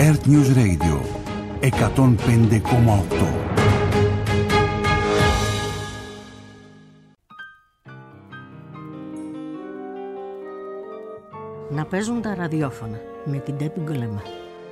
Earth News Radio 105,8. Να παίζουν τα ραδιόφωνα με την Τέπη Γκολέμα.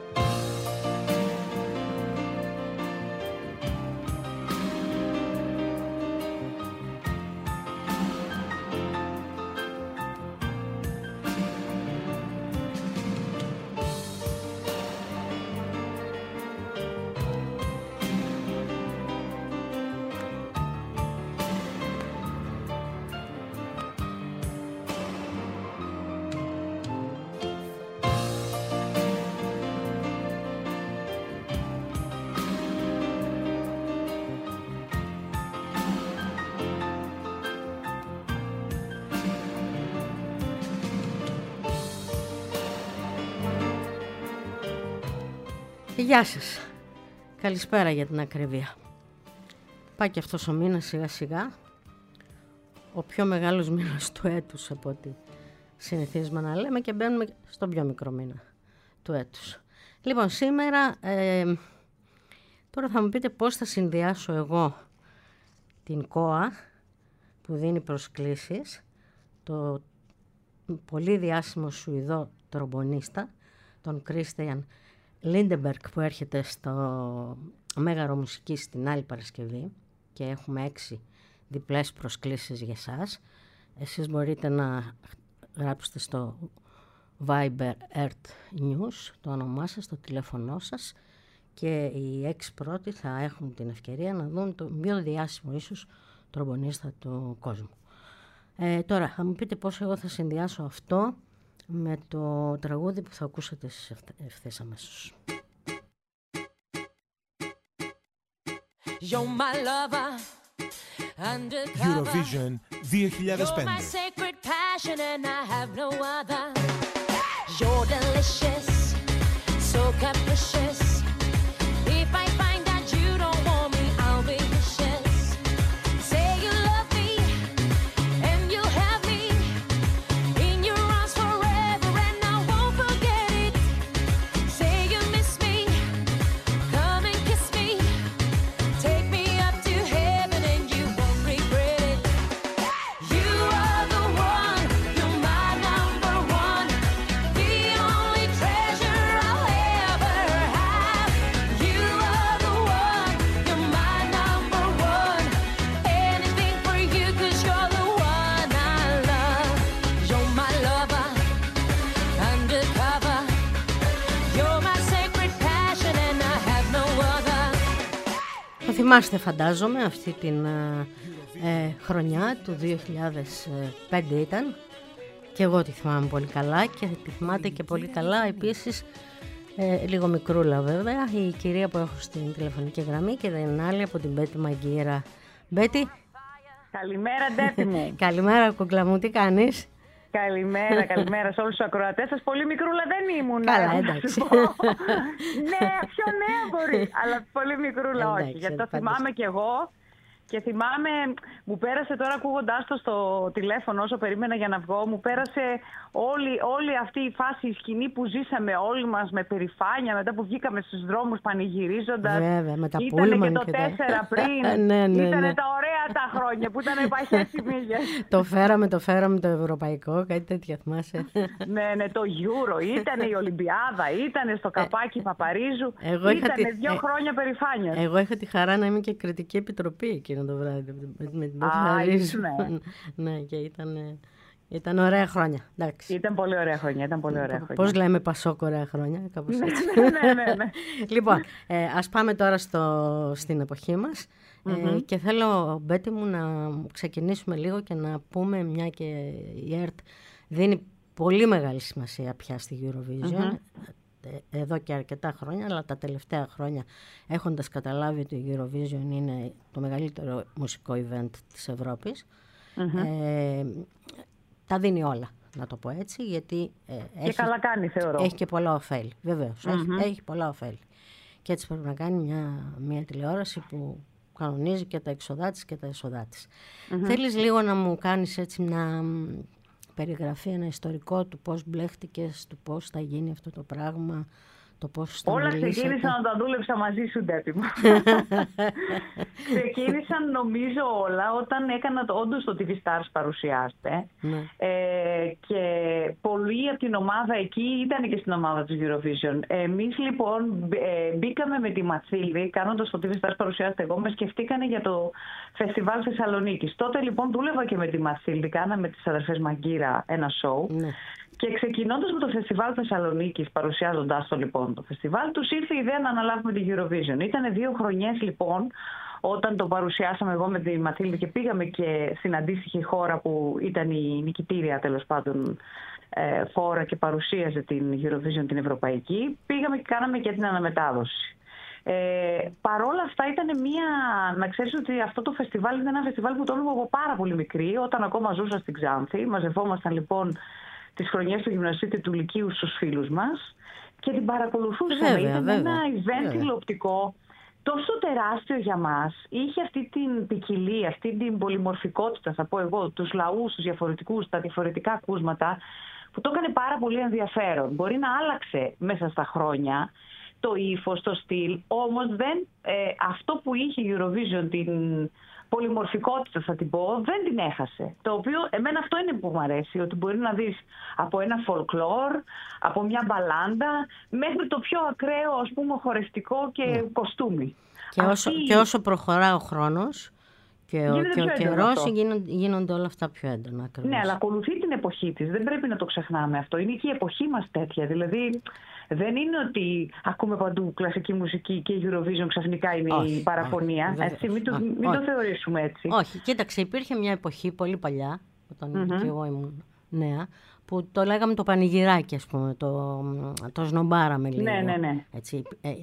Γεια σας. Καλησπέρα για την ακρίβεια. Πάει και αυτός ο μήνας σιγά σιγά. Ο πιο μεγάλος μήνας του έτους από ό,τι συνηθίζουμε να λέμε και μπαίνουμε στον πιο μικρό μήνα του έτους. Λοιπόν, σήμερα τώρα θα μου πείτε πώς θα συνδυάσω εγώ την ΚΟΑ που δίνει προσκλήσεις, το πολύ διάσημο Σουηδό τρομπονίστα, τον Κρίστιαν Λίντεμπεργκ, που έρχεται στο Μέγαρο Μουσικής την άλλη Παρασκευή και έχουμε 6 διπλές προσκλήσεις για εσάς. Εσείς μπορείτε να γράψετε στο Viber Earth News το όνομά σας, το τηλέφωνό σας και οι 6 πρώτοι θα έχουν την ευκαιρία να δουν το πιο διάσημο ίσως τρομπονίστα του κόσμου. Τώρα θα μου πείτε πώς εγώ θα συνδυάσω αυτό με το τραγούδι που θα ακούσετε ευθύς αμέσως. Eurovision 2005. Θυμάστε, φαντάζομαι, αυτή την χρονιά του 2005 ήταν και εγώ τη θυμάμαι πολύ καλά και τη θυμάται και πολύ καλά επίσης, λίγο μικρούλα βέβαια, η κυρία που έχω στην τηλεφωνική γραμμή και δεν είναι άλλη από την Μπέτη Μαγκύρα. Μπέτη. Καλημέρα, Ντέπη μου. Καλημέρα, κούκλα μου, τι κάνεις? Καλημέρα σε όλους τους ακροατές σας. Πολύ μικρούλα δεν ήμουν. Καλά, εντάξει. Ναι, πιο νέα μπορεί, αλλά πολύ μικρούλα όχι. Γιατί το θυμάμαι κι εγώ. Και θυμάμαι, μου πέρασε τώρα ακούγοντάς το στο τηλέφωνο όσο περίμενα για να βγω, μου πέρασε όλη αυτή η φάση, η σκηνή που ζήσαμε όλοι μας με περηφάνεια μετά που βγήκαμε στους δρόμους πανηγυρίζοντας. Βέβαια, με τα ήτανε πούλμαν και το 4 πριν. ναι. Ήτανε τα ωραία τα χρόνια που ήταν οι παχές οι μύγες. Το φέραμε το ευρωπαϊκό, κάτι τέτοια θυμάσαι? Ναι, το Euro, ήτανε η Ολυμπιάδα, ήτανε στο καπάκι Παπαρίζου. Ήτανε 2 χρόνια περηφάνεια. Εγώ είχα τη χαρά να είμαι και κριτική επιτροπή εκείνο το βράδυ με την Παπαρίζου. Ναι, και ήταν ωραία χρόνια. Εντάξει. Ήταν πολύ ωραία χρόνια. Πώς λέμε Πασόκ ωραία χρόνια, κάπως έτσι. Ναι. Λοιπόν, ας πάμε τώρα στην εποχή μας. Και θέλω, Μπέτη μου, να ξεκινήσουμε λίγο και να πούμε, μια και η ΕΡΤ δίνει πολύ μεγάλη σημασία πια στη Eurovision, εδώ και αρκετά χρόνια, αλλά τα τελευταία χρόνια έχοντας καταλάβει ότι η Eurovision είναι το μεγαλύτερο μουσικό event της Ευρώπης, τα δίνει όλα, να το πω έτσι, γιατί και καλά κάνει, θεωρώ. Έχει και πολλά ωφέλη, βεβαίως, έχει πολλά ωφέλη. Και έτσι πρέπει να κάνει μια τηλεόραση που κανονίζει και τα εξοδά της και τα έσοδά της. Θέλεις λίγο να μου κάνεις έτσι μια περιγραφή, ένα ιστορικό του πώς μπλέχτηκες, του πώς θα γίνει αυτό το πράγμα, το πώς θα Όλα μιλήσετε. ξεκίνησαν όταν δούλεψα μαζί σου, Ντέπη μου. Ξεκίνησαν νομίζω όλα όταν έκανα όντως το TV Stars παρουσιάστε. Ναι. Και πολλοί από την ομάδα εκεί ήταν και στην ομάδα της Eurovision. Εμείς λοιπόν μπήκαμε με τη Ματσίλδη, κάνοντας το TV Stars παρουσιάστε εγώ, με σκεφτήκανε για το Φεστιβάλ Θεσσαλονίκης. Τότε λοιπόν δούλευα και με τη Ματσίλδη, κάναμε τις αδερφές Μαγκύρα ένα show. Ναι. Και ξεκινώντας με το Φεστιβάλ Θεσσαλονίκης, παρουσιάζοντάς το λοιπόν το φεστιβάλ, τους ήρθε η ιδέα να αναλάβουμε την Eurovision. Ήτανε 2 χρονιές λοιπόν, όταν το παρουσιάσαμε εγώ με τη Ματίλδη και πήγαμε και στην αντίστοιχη χώρα που ήταν η νικητήρια τέλος πάντων χώρα και παρουσίαζε την Eurovision την ευρωπαϊκή, πήγαμε και κάναμε και την αναμετάδοση. Παρόλα αυτά ήταν να ξέρεις ότι αυτό το φεστιβάλ ήταν ένα φεστιβάλ που το έβλεπα εγώ πάρα πολύ μικρή, όταν ακόμα ζούσα στην Ξάνθη. Μαζευόμασταν λοιπόν τις χρονιές του γυμνασίου του Λυκείου στους φίλους μας και την παρακολουθούσαμε. Ήταν ένα event τηλεοπτικό τόσο τεράστιο για μας. Είχε αυτή την ποικιλία, αυτή την πολυμορφικότητα, θα πω εγώ, τους λαούς, τους διαφορετικούς, τα διαφορετικά ακούσματα, που το έκανε πάρα πολύ ενδιαφέρον. Μπορεί να άλλαξε μέσα στα χρόνια το ύφος, το στυλ, όμως αυτό που είχε η Eurovision, την πολυμορφικότητα θα την πω, δεν την έχασε. Το οποίο εμένα αυτό είναι που μου αρέσει, ότι μπορεί να δεις από ένα folklore, από μια μπαλάντα, μέχρι το πιο ακραίο, ας πούμε, χορευτικό και κοστούμι. Και όσο προχωρά ο χρόνος και ο καιρός, γίνονται όλα αυτά πιο έντονα. Ακριβώς. Ναι, αλλά ακολουθεί την εποχή της. Δεν πρέπει να το ξεχνάμε αυτό. Είναι και η εποχή μας τέτοια. Δηλαδή, δεν είναι ότι ακούμε παντού κλασική μουσική και η Eurovision ξαφνικά είναι η παραφωνία. Έτσι, μην το θεωρήσουμε έτσι. Όχι, κοίταξε, υπήρχε μια εποχή πολύ παλιά, όταν και εγώ ήμουν νέα, που το λέγαμε το πανηγυράκι, ας πούμε, το σνομπάραμε λίγο. Ναι. Έτσι,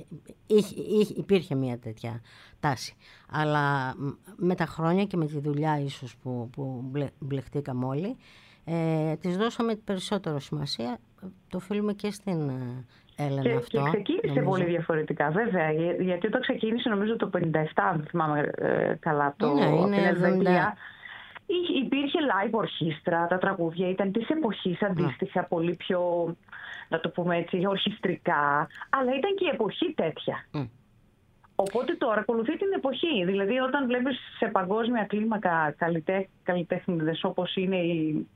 υπήρχε μια τέτοια τάση. Αλλά με τα χρόνια και με τη δουλειά ίσως που μπλεχτήκαμε όλοι, της δώσαμε περισσότερο σημασία. Το οφείλουμε και στην Έλενα αυτό. Και ξεκίνησε πολύ διαφορετικά, βέβαια. Γιατί όταν ξεκίνησε, νομίζω το 57, αν θυμάμαι καλά, την Ελβετία, υπήρχε live ορχήστρα, τα τραγούδια ήταν της εποχής αντίστοιχα, πολύ πιο, να το πούμε έτσι, ορχιστρικά, αλλά ήταν και η εποχή τέτοια. Οπότε τώρα ακολουθεί την εποχή. Δηλαδή, όταν βλέπεις σε παγκόσμια κλίμακα καλλιτέχνηδες όπως είναι η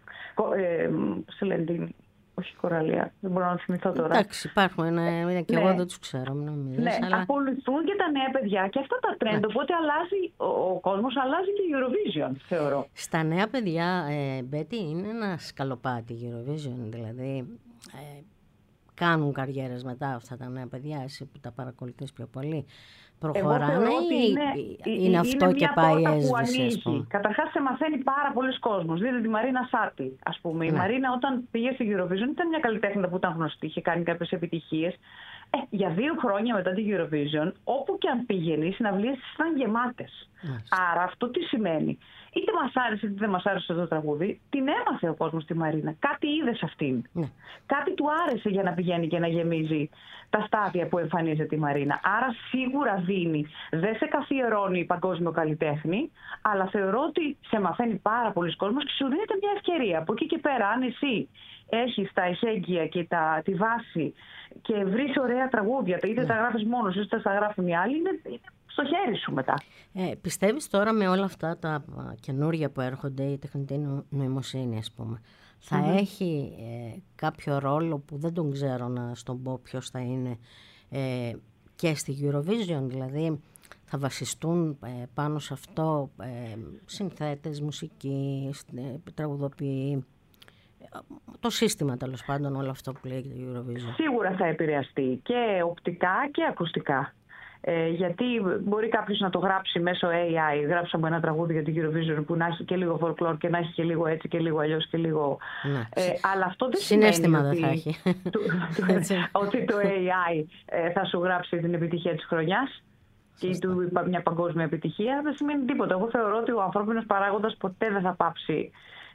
όχι κοραλία, δεν μπορώ να θυμηθώ τώρα. Εντάξει, υπάρχουν, και εγώ δεν τους ξέρω. Αλλά ακολουθούν και τα νέα παιδιά και αυτά τα trend, οπότε ο κόσμος αλλάζει και η Eurovision, θεωρώ. Στα νέα παιδιά, Μπέτη, είναι ένα σκαλοπάτι η Eurovision, δηλαδή κάνουν καριέρες μετά αυτά τα νέα παιδιά, εσύ που τα παρακολουθείς πιο πολύ. Προχωράνε ή είναι αυτό και πάει έσβηση, ας πούμε. Καταρχάς σε μαθαίνει πάρα πολλοί κόσμος. Δείτε τη Μαρίνα Σάρτη, ας πούμε. Η Μαρίνα όταν πήγε στη Eurovision ήταν μια καλλιτέχνηδα που ήταν γνωστή, είχε κάνει κάποιες επιτυχίες. Για 2 χρόνια μετά τη Eurovision, όπου και αν πήγαινε, οι συναυλίες της ήταν γεμάτες. Άρα αυτό τι σημαίνει? Είτε μας άρεσε είτε δεν μας άρεσε το τραγούδι, την έμαθε ο κόσμος τη Μαρίνα. Κάτι είδε σε αυτήν. Κάτι του άρεσε για να πηγαίνει και να γεμίζει τα στάδια που εμφανίζεται η Μαρίνα. Άρα σίγουρα δίνει. Δεν σε καθιερώνει παγκόσμιο καλλιτέχνη, αλλά θεωρώ ότι σε μαθαίνει πάρα πολλοί κόσμος και σου δίνεται μια ευκαιρία. Από εκεί και πέρα, αν εσύ έχεις τα εχέγγυα και τη βάση και βρεις ωραία τραγούδια, είτε τα γράφεις μόνος είτε τα γράφουν οι άλλοι, είναι στο χέρι σου μετά. Πιστεύεις τώρα με όλα αυτά τα καινούργια που έρχονται, η τεχνητή νοημοσύνη, ας πούμε, θα έχει κάποιο ρόλο που δεν τον ξέρω να στον πω ποιος θα είναι και στη Eurovision, δηλαδή θα βασιστούν πάνω σε αυτό συνθέτες, μουσική, τραγουδοποιοί, το σύστημα τέλος πάντων, όλο αυτό που λέει η Eurovision. Σίγουρα θα επηρεαστεί και οπτικά και ακουστικά. Γιατί μπορεί κάποιος να το γράψει μέσω AI. Γράψαμε ένα τραγούδι για την Eurovision που να έχει και λίγο folklore και να έχει και λίγο έτσι και λίγο αλλιώς και λίγο. Αλλά αυτό δεν συναίσθημα σημαίνει δεν θα έχει. ότι το AI θα σου γράψει την επιτυχία της χρονιάς ή μια παγκόσμια επιτυχία. Δεν σημαίνει τίποτα. Εγώ θεωρώ ότι ο ανθρώπινος παράγοντας ποτέ δεν θα πάψει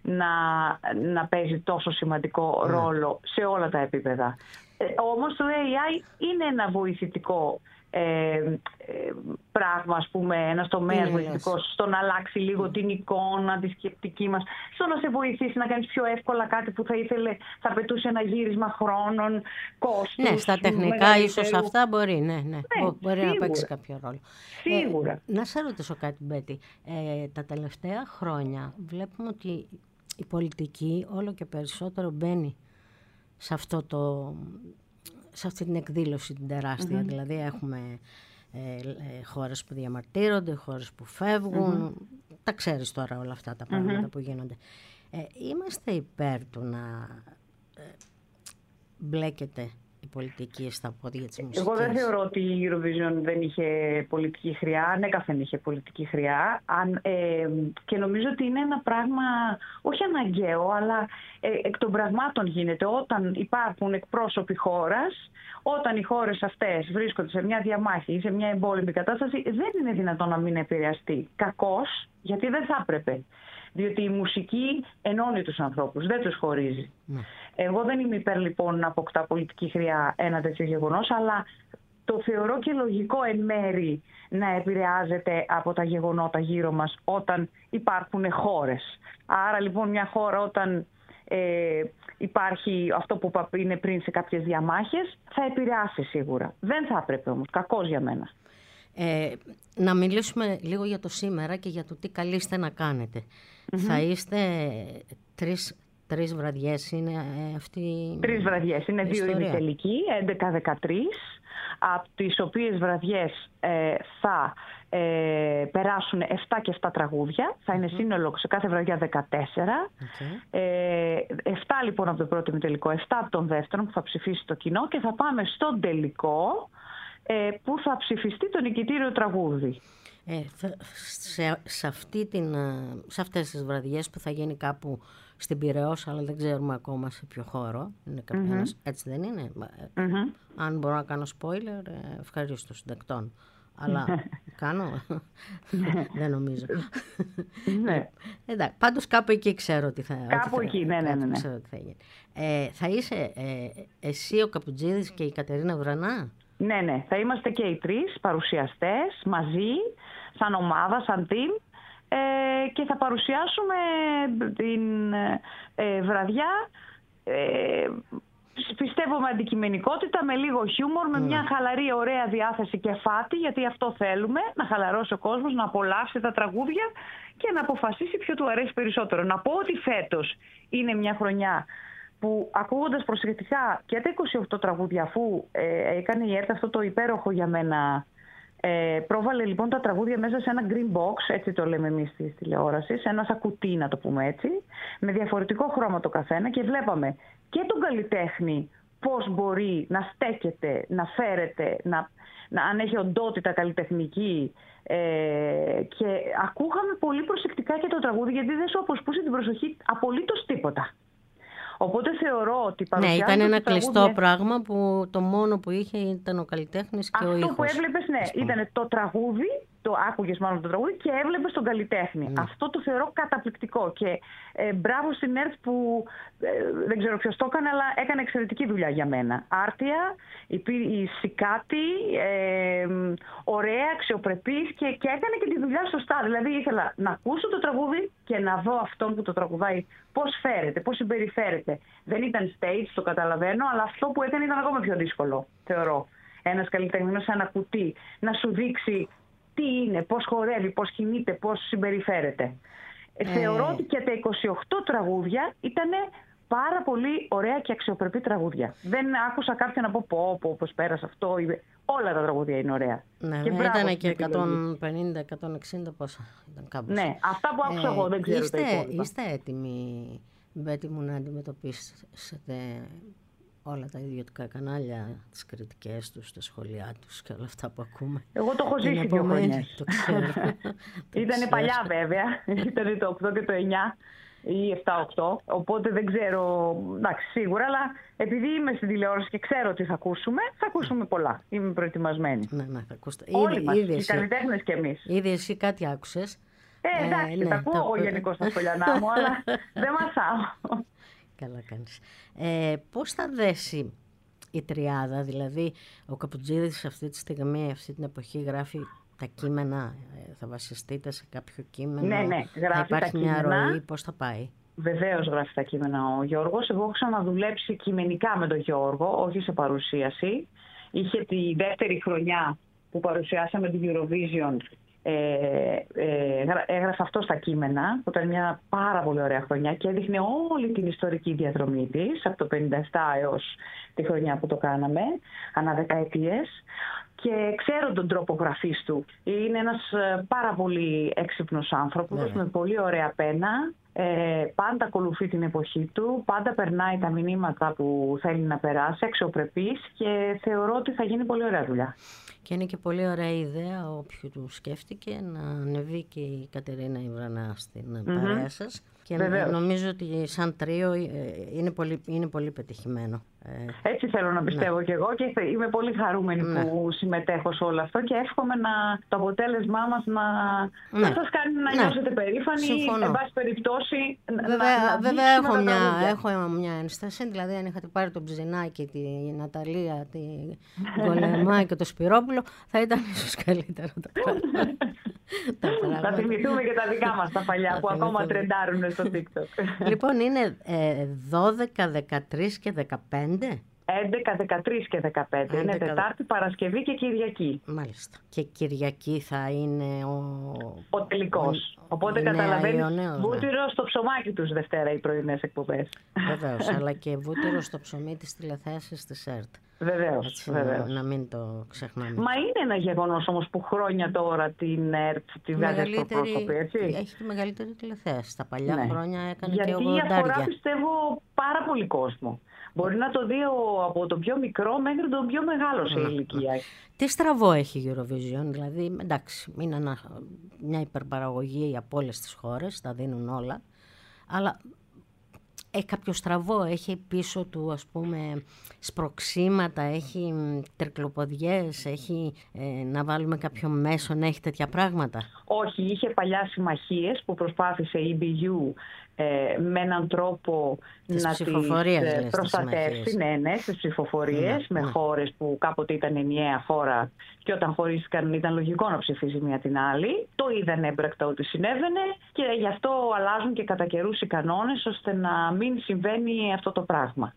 να παίζει τόσο σημαντικό ρόλο σε όλα τα επίπεδα. Όμως το AI είναι ένα βοηθητικό πράγμα, ας πούμε, ένας τομέας βοηθητικός, στο να αλλάξει λίγο την εικόνα, τη σκεπτική μας, στο να σε βοηθήσει να κάνεις πιο εύκολα κάτι που θα απαιτούσε ένα γύρισμα χρόνων, κόστους. Ναι, στα τεχνικά ίσως αυτά μπορεί, μπορεί να παίξει κάποιο ρόλο. Σίγουρα. Να σε ρωτήσω κάτι, Μπέτη. Τα τελευταία χρόνια βλέπουμε ότι η πολιτική όλο και περισσότερο μπαίνει σε αυτή την εκδήλωση την τεράστια. Δηλαδή έχουμε χώρες που διαμαρτύρονται, χώρες που φεύγουν. Τα ξέρεις τώρα όλα αυτά τα πράγματα που γίνονται. Είμαστε υπέρ του να μπλέκεται η πολιτική στα πόδια της μουσικής? Εγώ δεν θεωρώ ότι η Eurovision δεν είχε πολιτική χρειά. Ανέκαθεν είχε πολιτική χρειά. Και νομίζω ότι είναι ένα πράγμα, όχι αναγκαίο, αλλά εκ των πραγμάτων γίνεται. Όταν υπάρχουν εκπρόσωποι χώρας, όταν οι χώρες αυτές βρίσκονται σε μια διαμάχη ή σε μια εμπόλεμη κατάσταση, δεν είναι δυνατόν να μην επηρεαστεί. Κακώς, γιατί δεν θα έπρεπε. Διότι η μουσική ενώνει τους ανθρώπους, δεν τους χωρίζει. Εγώ δεν είμαι υπέρ λοιπόν να αποκτά πολιτική χρειά ένα τέτοιο γεγονός, αλλά το θεωρώ και λογικό εν μέρη να επηρεάζεται από τα γεγονότα γύρω μας όταν υπάρχουν χώρες. Άρα λοιπόν μια χώρα όταν υπάρχει αυτό που είναι πριν σε κάποιες διαμάχες, θα επηρεάσει σίγουρα. Δεν θα έπρεπε όμως, κακώς για μένα. Να μιλήσουμε λίγο για το σήμερα και για το τι καλείστε να κάνετε. Θα είστε τρεις βραδιές, είναι αυτή 3 βραδιές, είναι 2 ημιτελικοί, 11-13, από τις οποίες βραδιές θα περάσουν 7 και 7 τραγούδια, θα είναι σύνολο σε κάθε βραδιά 14. 7 λοιπόν από τον πρώτο ημιτελικό, 7 από τον δεύτερο που θα ψηφίσει το κοινό και θα πάμε στον τελικό που θα ψηφιστεί το νικητήριο τραγούδι. Σε αυτές τις βραδιές που θα γίνει κάπου στην Πειραιώς, αλλά δεν ξέρουμε ακόμα σε ποιο χώρο, είναι κάποιος, έτσι δεν είναι? Αν μπορώ να κάνω spoiler, ευχαρίστω συντακτών. Αλλά κάνω, δεν νομίζω. Εντάξει, πάντως κάπου εκεί ξέρω ότι θα γίνει. Κάπου εκεί, ναι. Θα είσαι εσύ, ο Καπουτζίδης και η Κατερίνα Βρανά? Ναι, θα είμαστε και οι 3 παρουσιαστές μαζί, σαν ομάδα, σαν team, και θα παρουσιάσουμε την βραδιά, πιστεύω με αντικειμενικότητα, με λίγο χιούμορ, με μια χαλαρή ωραία διάθεση και φάτη, γιατί αυτό θέλουμε, να χαλαρώσει ο κόσμος, να απολαύσει τα τραγούδια και να αποφασίσει ποιο του αρέσει περισσότερο. Να πω ότι φέτος είναι μια χρονιά που ακούγοντας προσεκτικά και τα 28 τραγούδια, αφού έκανε η ΕΡΤ αυτό το υπέροχο για μένα, πρόβαλε λοιπόν τα τραγούδια μέσα σε ένα green box, έτσι το λέμε εμείς στη τηλεόραση, σε ένα σακουτί να το πούμε έτσι, με διαφορετικό χρώμα το καθένα, και βλέπαμε και τον καλλιτέχνη πώς μπορεί να στέκεται, να φέρεται, αν έχει οντότητα καλλιτεχνική, και ακούγαμε πολύ προσεκτικά και το τραγούδι, γιατί δεν σου αποσπούσε την προσοχή απολύτως τίποτα. Οπότε θεωρώ ότι παρουσιάζοντας... Ναι, ήταν ένα κλειστό πράγμα που το μόνο που είχε ήταν ο καλλιτέχνης και ο ήχος. Αυτό που έβλεπες, ήταν το τραγούδι, το άκουγες μάλλον το τραγούδι και έβλεπες τον καλλιτέχνη. Αυτό το θεωρώ καταπληκτικό και μπράβο στην ΕΡΤ που δεν ξέρω ποιος το έκανε, αλλά έκανε εξαιρετική δουλειά για μένα. Άρτια, η Σικάτη, ωραία, αξιοπρεπής και έκανε και τη δουλειά σωστά. Δηλαδή ήθελα να ακούσω το τραγούδι και να δω αυτόν που το τραγουδάει πώς φέρεται, πώς συμπεριφέρεται. Δεν ήταν stage, το καταλαβαίνω, αλλά αυτό που έκανε ήταν ακόμα πιο δύσκολο, θεωρώ. Ένας καλλιτέχνης σε ένα κουτί να σου δείξει τι είναι, πώς χορεύει, πώς κινείται, πώς συμπεριφέρεται. Θεωρώ ότι και τα 28 τραγούδια ήταν πάρα πολύ ωραία και αξιοπρεπή τραγούδια. Δεν άκουσα κάποιον να πω πώς πέρασε αυτό. Όλα τα τραγούδια είναι ωραία. Ναι, και ήταν και 150-160 πόσα ήταν κάπως. Ναι, αυτά που άκουσα εγώ, δεν ξέρω τα υπόλοιπα. Είστε έτοιμοι, Μπέτη μου, να αντιμετωπίσετε όλα τα ιδιωτικά κανάλια, τις κριτικές τους, τα σχόλιά τους και όλα αυτά που ακούμε? Εγώ το έχω ζήσει 2 χρόνια. Το ξέρω. Ήτανε παλιά βέβαια, ήταν το 8 και το 9 ή 7-8, οπότε δεν ξέρω, εντάξει, σίγουρα, αλλά επειδή είμαι στην τηλεόραση και ξέρω τι θα ακούσουμε πολλά. Είμαι προετοιμασμένη. Ναι, θα ακούσετε. Όλοι μας, οι καλλιτέχνες και εμείς. Ήδη εσύ κάτι άκουσες? Εντάξει, τα ακούω εγώ γενικώς στα σχολιανά μου, αλλά δεν μασάω. Καλά κάνεις. Πώς θα δέσει η τριάδα, δηλαδή ο Καπουτζίδης αυτή τη στιγμή, αυτή την εποχή γράφει τα κείμενα, θα βασιστείτε σε κάποιο κείμενο, ναι, θα υπάρχει μια ροή, πώς θα πάει? Βεβαίως γράφει τα κείμενα ο Γιώργος. Εγώ έχω ξαναδουλέψει κειμενικά με τον Γιώργο, όχι σε παρουσίαση. Είχε τη δεύτερη χρονιά που παρουσιάσαμε την Eurovision, έγραφε αυτό στα κείμενα, που ήταν μια πάρα πολύ ωραία χρονιά και έδειχνε όλη την ιστορική διαδρομή της, από το 57 έως τη χρονιά που το κάναμε, ανά δεκαετίες. Και ξέρω τον τρόπο γραφής του. Είναι ένας πάρα πολύ έξυπνος άνθρωπος, με πολύ ωραία πένα. Πάντα ακολουθεί την εποχή του, πάντα περνάει τα μηνύματα που θέλει να περάσει, αξιοπρεπής, και θεωρώ ότι θα γίνει πολύ ωραία δουλειά. Και είναι και πολύ ωραία ιδέα όποιου του σκέφτηκε να ανεβεί και η Κατερίνα Ιβρανά στην παρέα σας. Και νομίζω ότι σαν τρίο είναι πολύ πετυχημένο. Έτσι θέλω να πιστεύω κι εγώ, και είμαι πολύ χαρούμενη που συμμετέχω σε όλο αυτό, και εύχομαι το αποτέλεσμά μας να σας κάνει να νιώσετε περήφανοι. Εν πάση περιπτώσει, βέβαια έχω μια ένσταση, δηλαδή αν είχατε πάρει τον Ψινάκη, τη Ναταλία, την Γκολεμά και το Σπυρόπουλο, θα ήταν ίσως καλύτερο το πράγμα. Θα θυμηθούμε και τα δικά μας τα παλιά που ακόμα τρεντάρουν στο TikTok. Λοιπόν, είναι 12, 13 και 15. 11, 13 και 15. Είναι Τετάρτη, Παρασκευή και Κυριακή. Μάλιστα. Και Κυριακή θα είναι ο τελικός. Οπότε καταλαβαίνεις, βούτυρο στο ψωμάκι τους Δευτέρα οι πρωινές εκπομπές. Βεβαίως, αλλά και βούτυρο στο ψωμί της τηλεθέασης της ΕΡΤ. Βεβαίως. Να μην το ξεχνάμε. Μα είναι ένα γεγονός όμως που χρόνια τώρα την ΕΡΤ τη βγάζει στο πρόσωπο, έτσι. Έχει τη μεγαλύτερη τηλεθέαση. Τα παλιά χρόνια έκανε και 80. Γιατί αφορά, πιστεύω, πάρα πολύ κόσμο. Μπορεί να το δει από το πιο μικρό μέχρι το πιο μεγάλο σε ηλικία. Τι στραβό έχει η Eurovision, δηλαδή, εντάξει, είναι μια υπερπαραγωγή από όλες τις χώρες, τα δίνουν όλα, αλλά έχει κάποιο στραβό, έχει πίσω του, ας πούμε, σπροξήματα, έχει τερκλοποδιές, έχει να βάλουμε κάποιο μέσο, να έχει τέτοια πράγματα? Όχι, είχε παλιά συμμαχίες που προσπάθησε η EBU με έναν τρόπο να τις προστατεύσει, στις ψηφοφορίες, με χώρες που κάποτε ήταν ενιαία χώρα και όταν χωρίστηκαν ήταν λογικό να ψηφίσει μία την άλλη. Το είδαν έμπρακτα ότι συνέβαινε και γι' αυτό αλλάζουν και κατά καιρούς οι κανόνες, ώστε να μην συμβαίνει αυτό το πράγμα.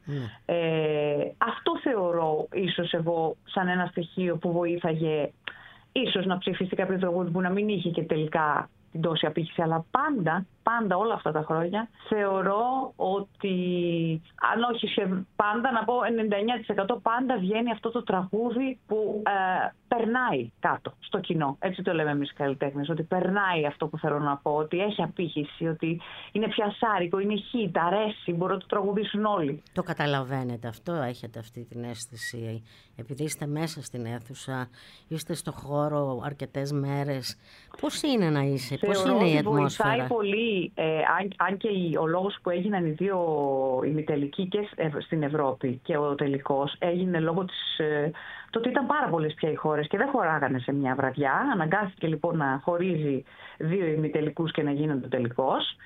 Αυτό θεωρώ ίσως εγώ σαν ένα στοιχείο που βοήθαγε ίσως να ψηφίσει κάποιο τραγούδι που να μην είχε και τελικά την τόση απήχηση, αλλά πάντα όλα αυτά τα χρόνια θεωρώ ότι, αν όχι πάντα, να πω 99% πάντα βγαίνει αυτό το τραγούδι που περνάει κάτω στο κοινό. Έτσι το λέμε εμείς οι καλλιτέχνες, ότι περνάει αυτό που θέλω να πω, ότι έχει απήχηση, ότι είναι πιασάρικο, είναι hit, αρέσει, μπορούν να το τραγουδήσουν όλοι. Το καταλαβαίνετε αυτό, έχετε αυτή την αίσθηση, επειδή είστε μέσα στην αίθουσα, είστε στο χώρο αρκετές μέρες. Πώς είναι να είσαι, πώς είναι η ατμόσφαιρα? Βοηθάει πολύ, αν και ο λόγος που έγιναν οι δύο ημιτελικοί και στην Ευρώπη και ο τελικός έγινε λόγω το ότι ήταν πάρα πολλές πια οι χώρες και δεν χωράγανε σε μια βραδιά. Αναγκάστηκε λοιπόν να χωρίζει δύο ημιτελικούς και να γίνεται ο τελικός.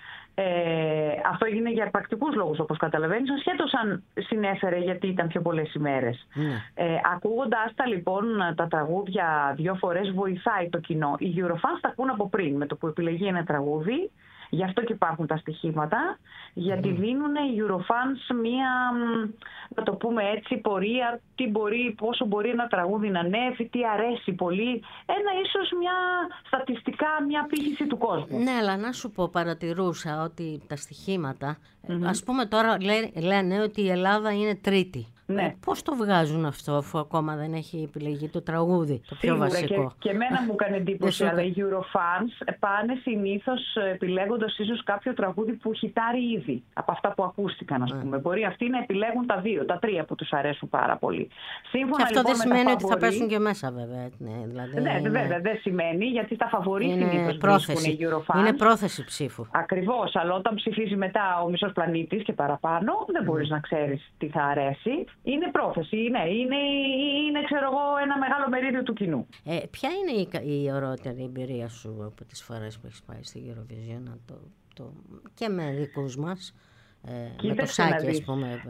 Αυτό έγινε για πρακτικούς λόγους, όπως καταλαβαίνεις, ασχέτως αν συνέφερε γιατί ήταν πιο πολλές ημέρες. Ακούγοντας τα λοιπόν τα τραγούδια δύο φορές βοηθάει το κοινό. Οι Eurofans τα ακούν από πριν, με το που επιλεγεί ένα τραγούδι. Γι' αυτό και υπάρχουν τα στοιχήματα, γιατί δίνουν οι Eurofans μία, να το πούμε έτσι, πορεία, πόσο μπορεί ένα τραγούδι να ανέβει, τι αρέσει πολύ, ίσως μια στατιστικά, μια απήχηση του κόσμου. Ναι, αλλά να σου πω, παρατηρούσα ότι τα στοιχήματα, ας πούμε τώρα λένε ότι η Ελλάδα είναι τρίτη. Ναι. Πώς το βγάζουν αυτό, αφού ακόμα δεν έχει επιλεγεί το τραγούδι, το πιο βασικό? Και εμένα μου έκανε εντύπωση, αλλά οι Eurofans πάνε συνήθως επιλέγοντας ίσως κάποιο τραγούδι που χιτάρει ήδη από αυτά που ακούστηκαν, ας πούμε. Μπορεί αυτοί να επιλέγουν τα δύο, τα τρία που τους αρέσουν πάρα πολύ. Σύμφωνα, και αυτό λοιπόν, δεν σημαίνει ότι θα πέσουν και μέσα, βέβαια. Βέβαια, δεν σημαίνει, γιατί στα φαβορί συνήθως βρίσκουν οι Eurofans. Είναι πρόθεση ψήφου. Ακριβώς, αλλά όταν ψηφίζει μετά ο μισός πλανήτης και παραπάνω, δεν μπορείς να ξέρεις τι θα αρέσει. Είναι πρόθεση, είναι ξέρω εγώ, ένα μεγάλο μερίδιο του κοινού. Ποια είναι η ωραιότερη εμπειρία σου από τις φορές που έχεις πάει στη Eurovision και με δικούς μας, με το Σάκη, ας πούμε.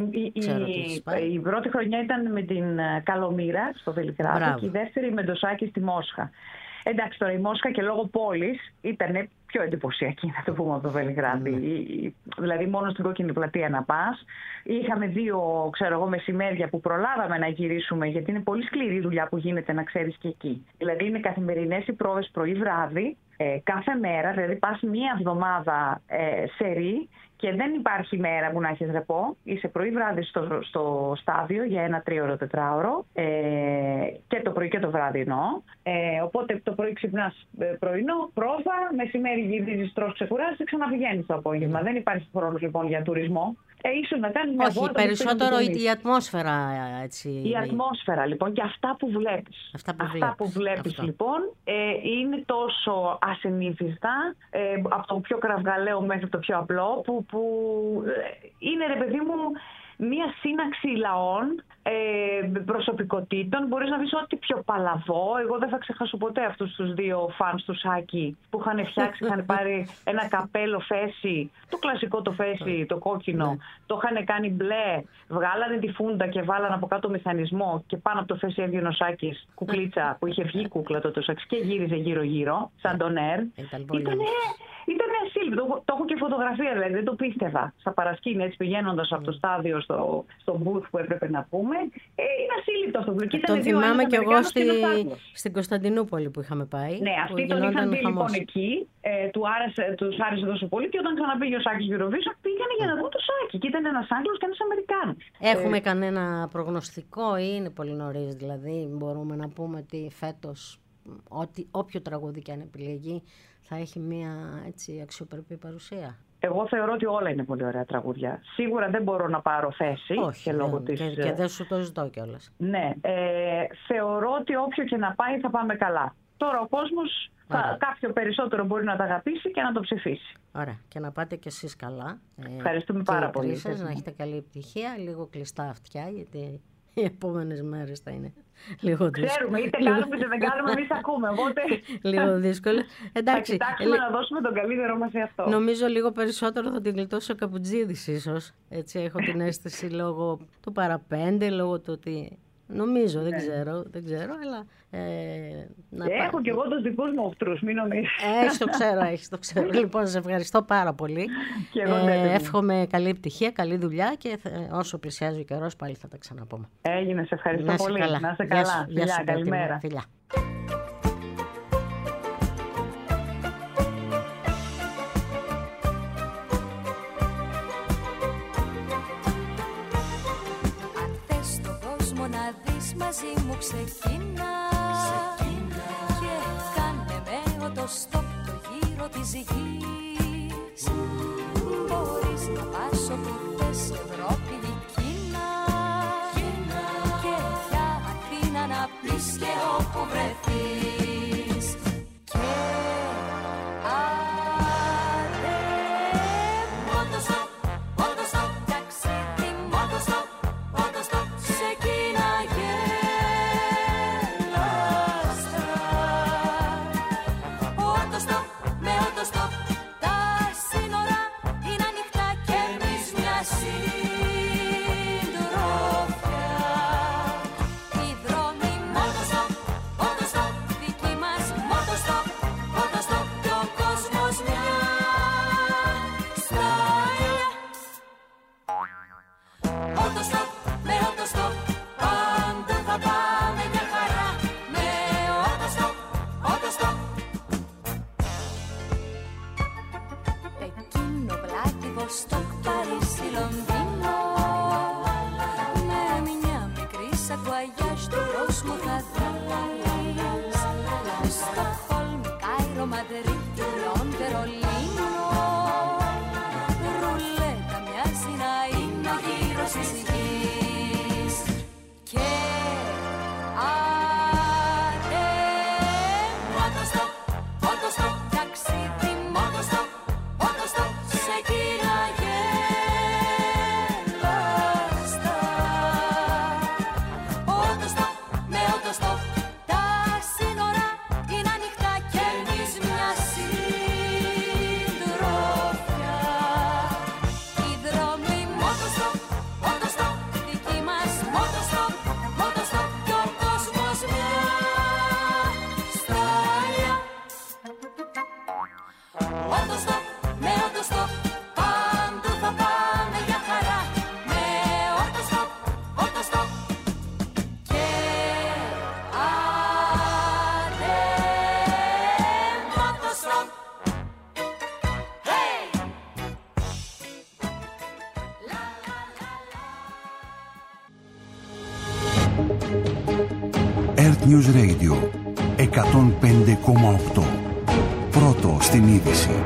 Η πρώτη χρονιά ήταν με την Καλομήρα στο Βελιγράδι και η δεύτερη με το Σάκη στη Μόσχα. Εντάξει, τώρα η Μόσχα και λόγω πόλης ήταν πιο εντυπωσιακή, θα το πούμε, από το Βελιγράδι. Δηλαδή, μόνο στην Κόκκινη Πλατεία να πας. Είχαμε 2, μεσημέρια που προλάβαμε να γυρίσουμε, γιατί είναι πολύ σκληρή δουλειά που γίνεται, να ξέρεις, και εκεί. Δηλαδή, είναι καθημερινές οι πρόβες πρωί-βράδυ, κάθε μέρα, δηλαδή πας μία εβδομάδα σερί. Και δεν υπάρχει μέρα που να έχεις ρεπό. Είσαι πρωί-βράδυ στο στάδιο για ένα 3ωρο-4ωρο. Και το πρωί και το βράδυ εννοώ. Οπότε το πρωί ξυπνάς πρωινό, πρόβα, μεσημέρι γυρίζεις, τρως, ξεκουράζεις και ξαναπηγαίνεις το απόγευμα. Δεν υπάρχει χρόνος λοιπόν για τουρισμό. Ίσως να κάνεις μια βόλτα. Όχι, περισσότερο η ατμόσφαιρα, έτσι. Η ατμόσφαιρα λοιπόν και αυτά που βλέπεις. Αυτά που βλέπεις λοιπόν είναι τόσο ασυνήθιστα, από το πιο κραυγαλαίο μέχρι το πιο απλό, που είναι, ρε παιδί μου, μία σύναξη λαών, προσωπικότητων. Μπορείς να δεις ό,τι πιο παλαβό. Εγώ δεν θα ξεχάσω ποτέ αυτούς τους 2 φανς του Σάκη που είχαν φτιάξει, είχαν πάρει ένα καπέλο φέση, το κλασικό το φέση, το κόκκινο, το είχαν κάνει μπλε, βγάλανε τη φούντα και βάλανε από κάτω μηχανισμό και πάνω από το φέση έβγαινε ο Σάκης κουκλίτσα, που είχε βγει κούκλα τότε ο Σάκης και γύριζε γύρω-γύρω, σαν τον Air. Ήταν ασύλληπτο. Το έχω και φωτογραφία, δηλαδή δεν το πίστευα. Στα παρασκήνια, έτσι πηγαίνοντας από το στάδιο στο booth που έπρεπε να πούμε. Είναι ασύλληπτο αυτό που τον θυμάμαι κι εγώ στην Κωνσταντινούπολη που είχαμε πάει. Ναι, αυτοί τον είχαν δει λοιπόν εκεί. Τους άρεσε τόσο πολύ και όταν ξαναπήγε ο Σάκης Eurovision πήγανε για να δουν το Σάκη. Και ήταν ένας Άγγλος και ένας Αμερικάνος. Έχουμε κανένα προγνωστικό ή είναι πολύ νωρίς? Δηλαδή μπορούμε να πούμε ότι φέτος όποιο τραγούδι και αν επιλεγεί θα έχει μια έτσι αξιοπρεπή παρουσία? Εγώ θεωρώ ότι όλα είναι πολύ ωραία τραγούδια. Σίγουρα δεν μπορώ να πάρω θέση. Όχι, και λόγω και δεν σου το ζητώ κιόλας. Ναι, θεωρώ ότι όποιο και να πάει θα πάμε καλά. Τώρα ο κόσμος κάποιο περισσότερο μπορεί να τα αγαπήσει και να το ψηφίσει. Ωραία. Και να πάτε κι εσείς καλά. Ευχαριστούμε πάρα πολύ. Να έχετε καλή επιτυχία, λίγο κλειστά αυτιά, γιατί οι επόμενες μέρες θα είναι λίγο δύσκολο. Ξέρουμε, είτε κάνουμε είτε δεν κάνουμε, εμείς ακούμε. Οπότε λίγο δύσκολο. Εντάξει, θα κοιτάξουμε να δώσουμε τον καλύτερό μας σε αυτό. Νομίζω λίγο περισσότερο θα την γλιτώσει ο Καπουτζίδης ίσως. Έτσι έχω την αίσθηση λόγω του παραπέντε, λόγω του ότι... Νομίζω, δεν ξέρω, αλλά... Έχω κι εγώ τους δικούς μου οχτρούς, μην νομίζεις. Το ξέρω. Λοιπόν, σε ευχαριστώ πάρα πολύ. Εύχομαι καλή επιτυχία, καλή δουλειά και όσο πλησιάζει ο καιρός πάλι θα τα ξαναπούμε. Έγινε, σε ευχαριστώ πολύ. Να είσαι καλά. Φιλιά, καλημέρα. Φιλιά. Μαζί μου ξεκίνα και κάνε με οτοστόπ το γύρο της γης. Μπορείς να πας όπου θες, Ευρώπη ή Κίνα, και για Αθήνα να πεις και όπου βρεθείς. Και άντε μότοστοπ, μότοστοπ, ταξίδι, μότοστοπ, μότοστοπ, ξεκίναγε. News Radio 105,8. Πρώτο στην είδηση.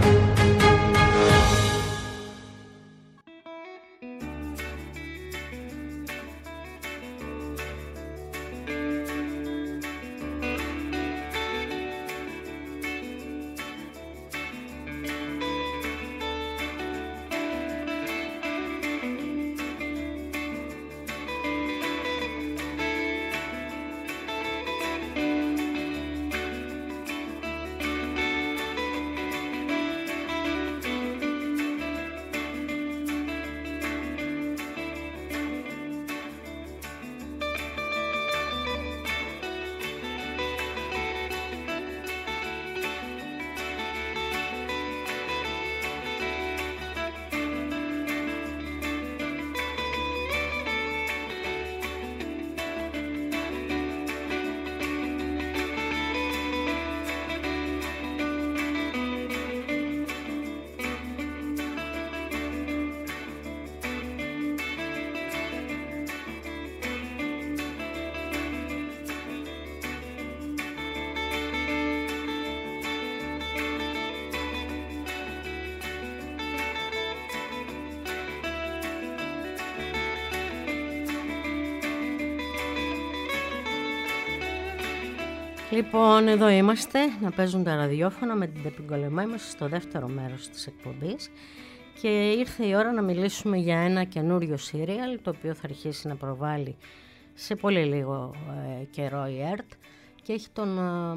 Λοιπόν, εδώ είμαστε να παίζουν τα ραδιόφωνα με την Τεπιγκολεμά. Είμαστε στο δεύτερο μέρος της εκπομπής και ήρθε η ώρα να μιλήσουμε για ένα καινούριο σύριαλ το οποίο θα αρχίσει να προβάλλει σε πολύ λίγο καιρό η ΕΡΤ και έχει τον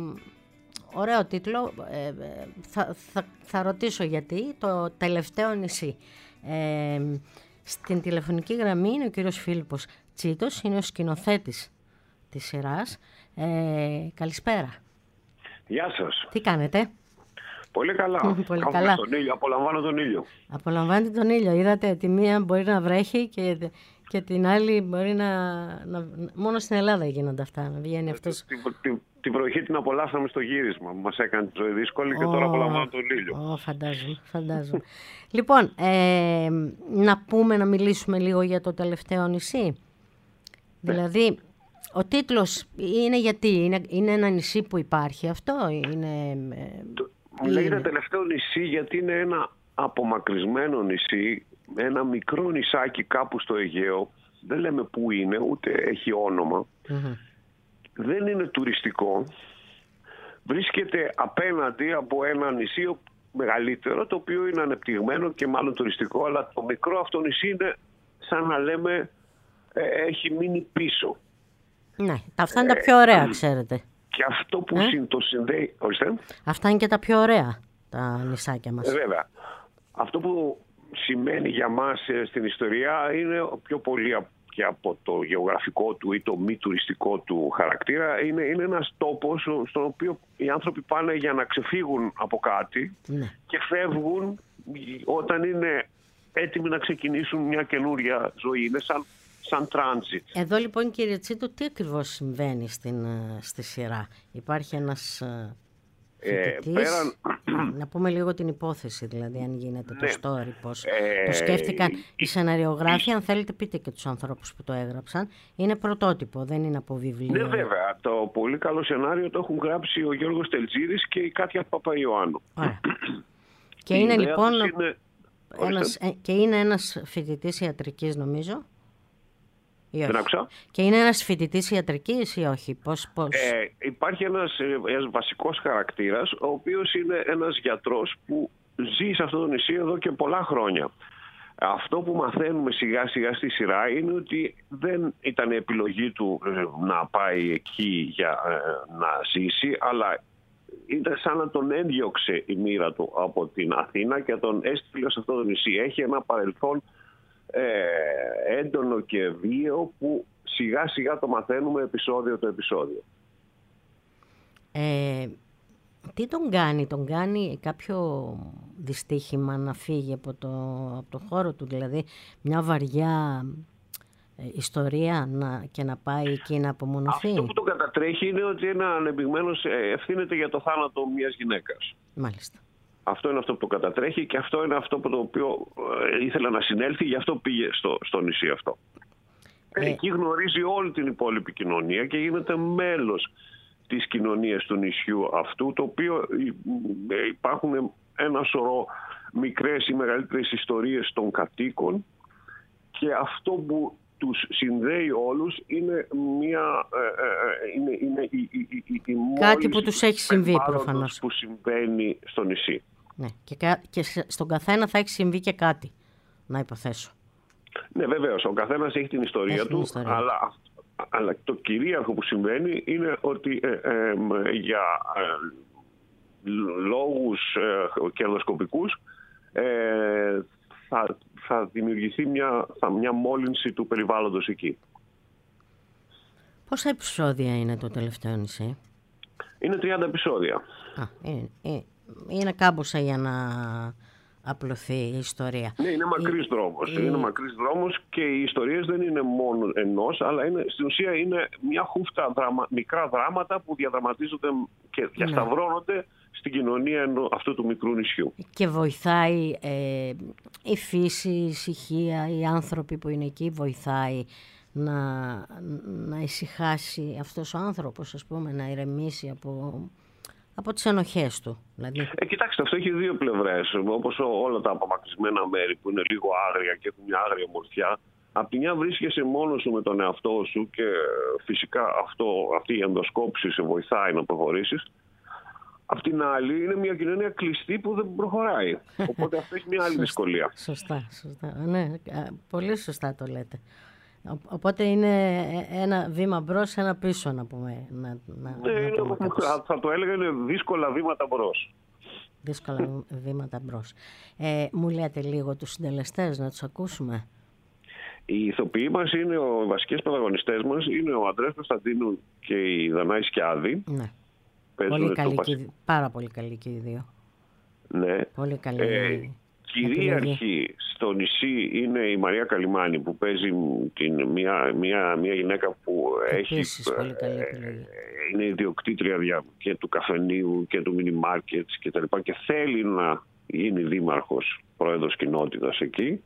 ωραίο τίτλο, θα ρωτήσω γιατί, το τελευταίο νησί. Στην τηλεφωνική γραμμή είναι ο κύριος Φίλιππος Τσίτος, είναι ο σκηνοθέτης της σειράς. Καλησπέρα. Γεια σας. Τι κάνετε? Πολύ καλά. Πολύ καλά. Τον ήλιο, απολαμβάνω τον ήλιο. Απολαμβάνετε τον ήλιο. Είδατε, τη μία μπορεί να βρέχει και την άλλη μπορεί να... Μόνο στην Ελλάδα γίνονται αυτά. Να βγαίνει αυτός... Την βροχή την απολαύσαμε στο γύρισμα. Μας έκανε τη ζωή δύσκολη και τώρα απολαμβάνω τον ήλιο. Φαντάζομαι. Λοιπόν, να μιλήσουμε λίγο για το τελευταίο νησί. Δηλαδή... Ο τίτλος είναι γιατί, είναι ένα νησί που υπάρχει αυτό, Λέγεται τελευταίο νησί γιατί είναι ένα απομακρυσμένο νησί, ένα μικρό νησάκι κάπου στο Αιγαίο, δεν λέμε πού είναι, ούτε έχει όνομα, δεν είναι τουριστικό, βρίσκεται απέναντι από ένα νησί μεγαλύτερο, το οποίο είναι ανεπτυγμένο και μάλλον τουριστικό, αλλά το μικρό αυτό νησί είναι σαν να λέμε έχει μείνει πίσω. Ναι, αυτά είναι τα πιο ωραία, ξέρετε. Και αυτό που το συνδέει... Ορίστε. Αυτά είναι και τα πιο ωραία, τα νησάκια μας. Βέβαια. Αυτό που σημαίνει για μας στην ιστορία είναι πιο πολύ και από το γεωγραφικό του ή το μη τουριστικό του χαρακτήρα. Είναι ένας τόπος στον οποίο οι άνθρωποι πάνε για να ξεφύγουν από κάτι και φεύγουν όταν είναι έτοιμοι να ξεκινήσουν μια καινούρια ζωή. Είναι σαν transit. Εδώ λοιπόν, κύριε Τσίτο, τι ακριβώς συμβαίνει στη σειρά? Υπάρχει ένας φοιτητής, να πούμε λίγο την υπόθεση, δηλαδή αν γίνεται το story, πώς το σκέφτηκαν οι σεναριογράφοι, αν θέλετε πείτε και τους ανθρώπους που το έγραψαν. Είναι πρωτότυπο, δεν είναι από βιβλίο. Ναι, βέβαια. Το πολύ καλό σενάριο το έχουν γράψει ο Γιώργος Τελτζίδης και η Κάτια Παπαϊωάννου. Ωραία. Και είναι λοιπόν ένας φοιτητής ιατρικής, νομίζω. Δεν άκουσα. Και είναι ένας φοιτητής ιατρικής ή όχι? Πώς? Υπάρχει ένας βασικός χαρακτήρας, ο οποίος είναι ένας γιατρός που ζει σε αυτό το νησί εδώ και πολλά χρόνια. Αυτό που μαθαίνουμε σιγά σιγά στη σειρά είναι ότι δεν ήταν επιλογή του να πάει εκεί για να ζήσει, αλλά ήταν σαν να τον έδιωξε η μοίρα του από την Αθήνα και τον έστειλε σε αυτό το νησί. Έχει ένα παρελθόν έντονο και βίαιο που σιγά σιγά το μαθαίνουμε επεισόδιο το επεισόδιο. Τι τον κάνει κάποιο δυστύχημα να φύγει από το χώρο του, δηλαδή μια βαριά ιστορία και να πάει εκεί να απομονωθεί? Αυτό που τον κατατρέχει είναι ότι ένα ανεπιγμένος ευθύνεται για το θάνατο μιας γυναίκας. Μάλιστα. Αυτό είναι αυτό που το κατατρέχει και αυτό είναι αυτό που το οποίο ήθελα να συνέλθει, γι' αυτό πήγε στο νησί αυτό. Εκεί γνωρίζει όλη την υπόλοιπη κοινωνία και γίνεται μέλος της κοινωνίας του νησιού αυτού, το οποίο υπάρχουν ένα σωρό μικρές ή μεγαλύτερες ιστορίες των κατοίκων, και αυτό που τους συνδέει όλους είναι κάτι που τους έχει συμβεί προφανώς, που συμβαίνει στο νησί. Ναι, και στον καθένα θα έχει συμβεί και κάτι, να υποθέσω. Ναι, βεβαίως, ο καθένας έχει την ιστορία του, αλλά το κυρίαρχο που συμβαίνει είναι ότι για λόγους κερδοσκοπικούς θα δημιουργηθεί μια μόλυνση του περιβάλλοντος εκεί. Πόσα επεισόδια είναι το τελευταίο νησί? Είναι 30 επεισόδια. Είναι κάμποσα για να απλωθεί η ιστορία. Ναι, είναι μακρύς δρόμος. Είναι μακρύς δρόμος και οι ιστορίες δεν είναι μόνο ενός, αλλά στην ουσία είναι μια χούφτα μικρά δράματα που διαδραματίζονται και διασταυρώνονται στην κοινωνία αυτού του μικρού νησιού. Και βοηθάει η φύση, η ησυχία, οι άνθρωποι που είναι εκεί, βοηθάει να ησυχάσει αυτός ο άνθρωπος, ας πούμε, να ηρεμήσει από τις ενοχές του. Δηλαδή. Κοιτάξτε, αυτό έχει δύο πλευρές. Όπως όλα τα απομακρυσμένα μέρη που είναι λίγο άγρια και έχουν μια άγρια ομορφιά. Απ' τη μια βρίσκεσαι μόνος σου με τον εαυτό σου και φυσικά αυτή η ενδοσκόπηση σε βοηθάει να προχωρήσεις. Απ' την άλλη είναι μια κοινωνία κλειστή που δεν προχωράει. Οπότε αυτό έχει μια άλλη δυσκολία. Σωστά. Ναι, πολύ σωστά το λέτε. Οπότε είναι ένα βήμα μπρος, ένα πίσω, να πούμε. Θα το έλεγα, είναι δύσκολα βήματα μπρος. Δύσκολα βήματα μπρος. Μου λέτε λίγο τους συντελεστές, να τους ακούσουμε. Οι ηθοποιοί μας οι βασικές πρωταγωνιστές μας είναι ο Ανδρέας Κωνσταντίνου και η Δανάη Σκιάδη. Ναι. Πολύ καλή, πάρα πολύ καλή και οι δύο. Ναι. Πολύ καλή. Κυρίαρχη στο νησί είναι η Μαρία Καλιμάνη, που παίζει μια γυναίκα που είναι ιδιοκτήτρια και του καφενείου και του μίνι μάρκετς και τα λοιπά, και θέλει να γίνει δήμαρχος, πρόεδρος κοινότητας εκεί.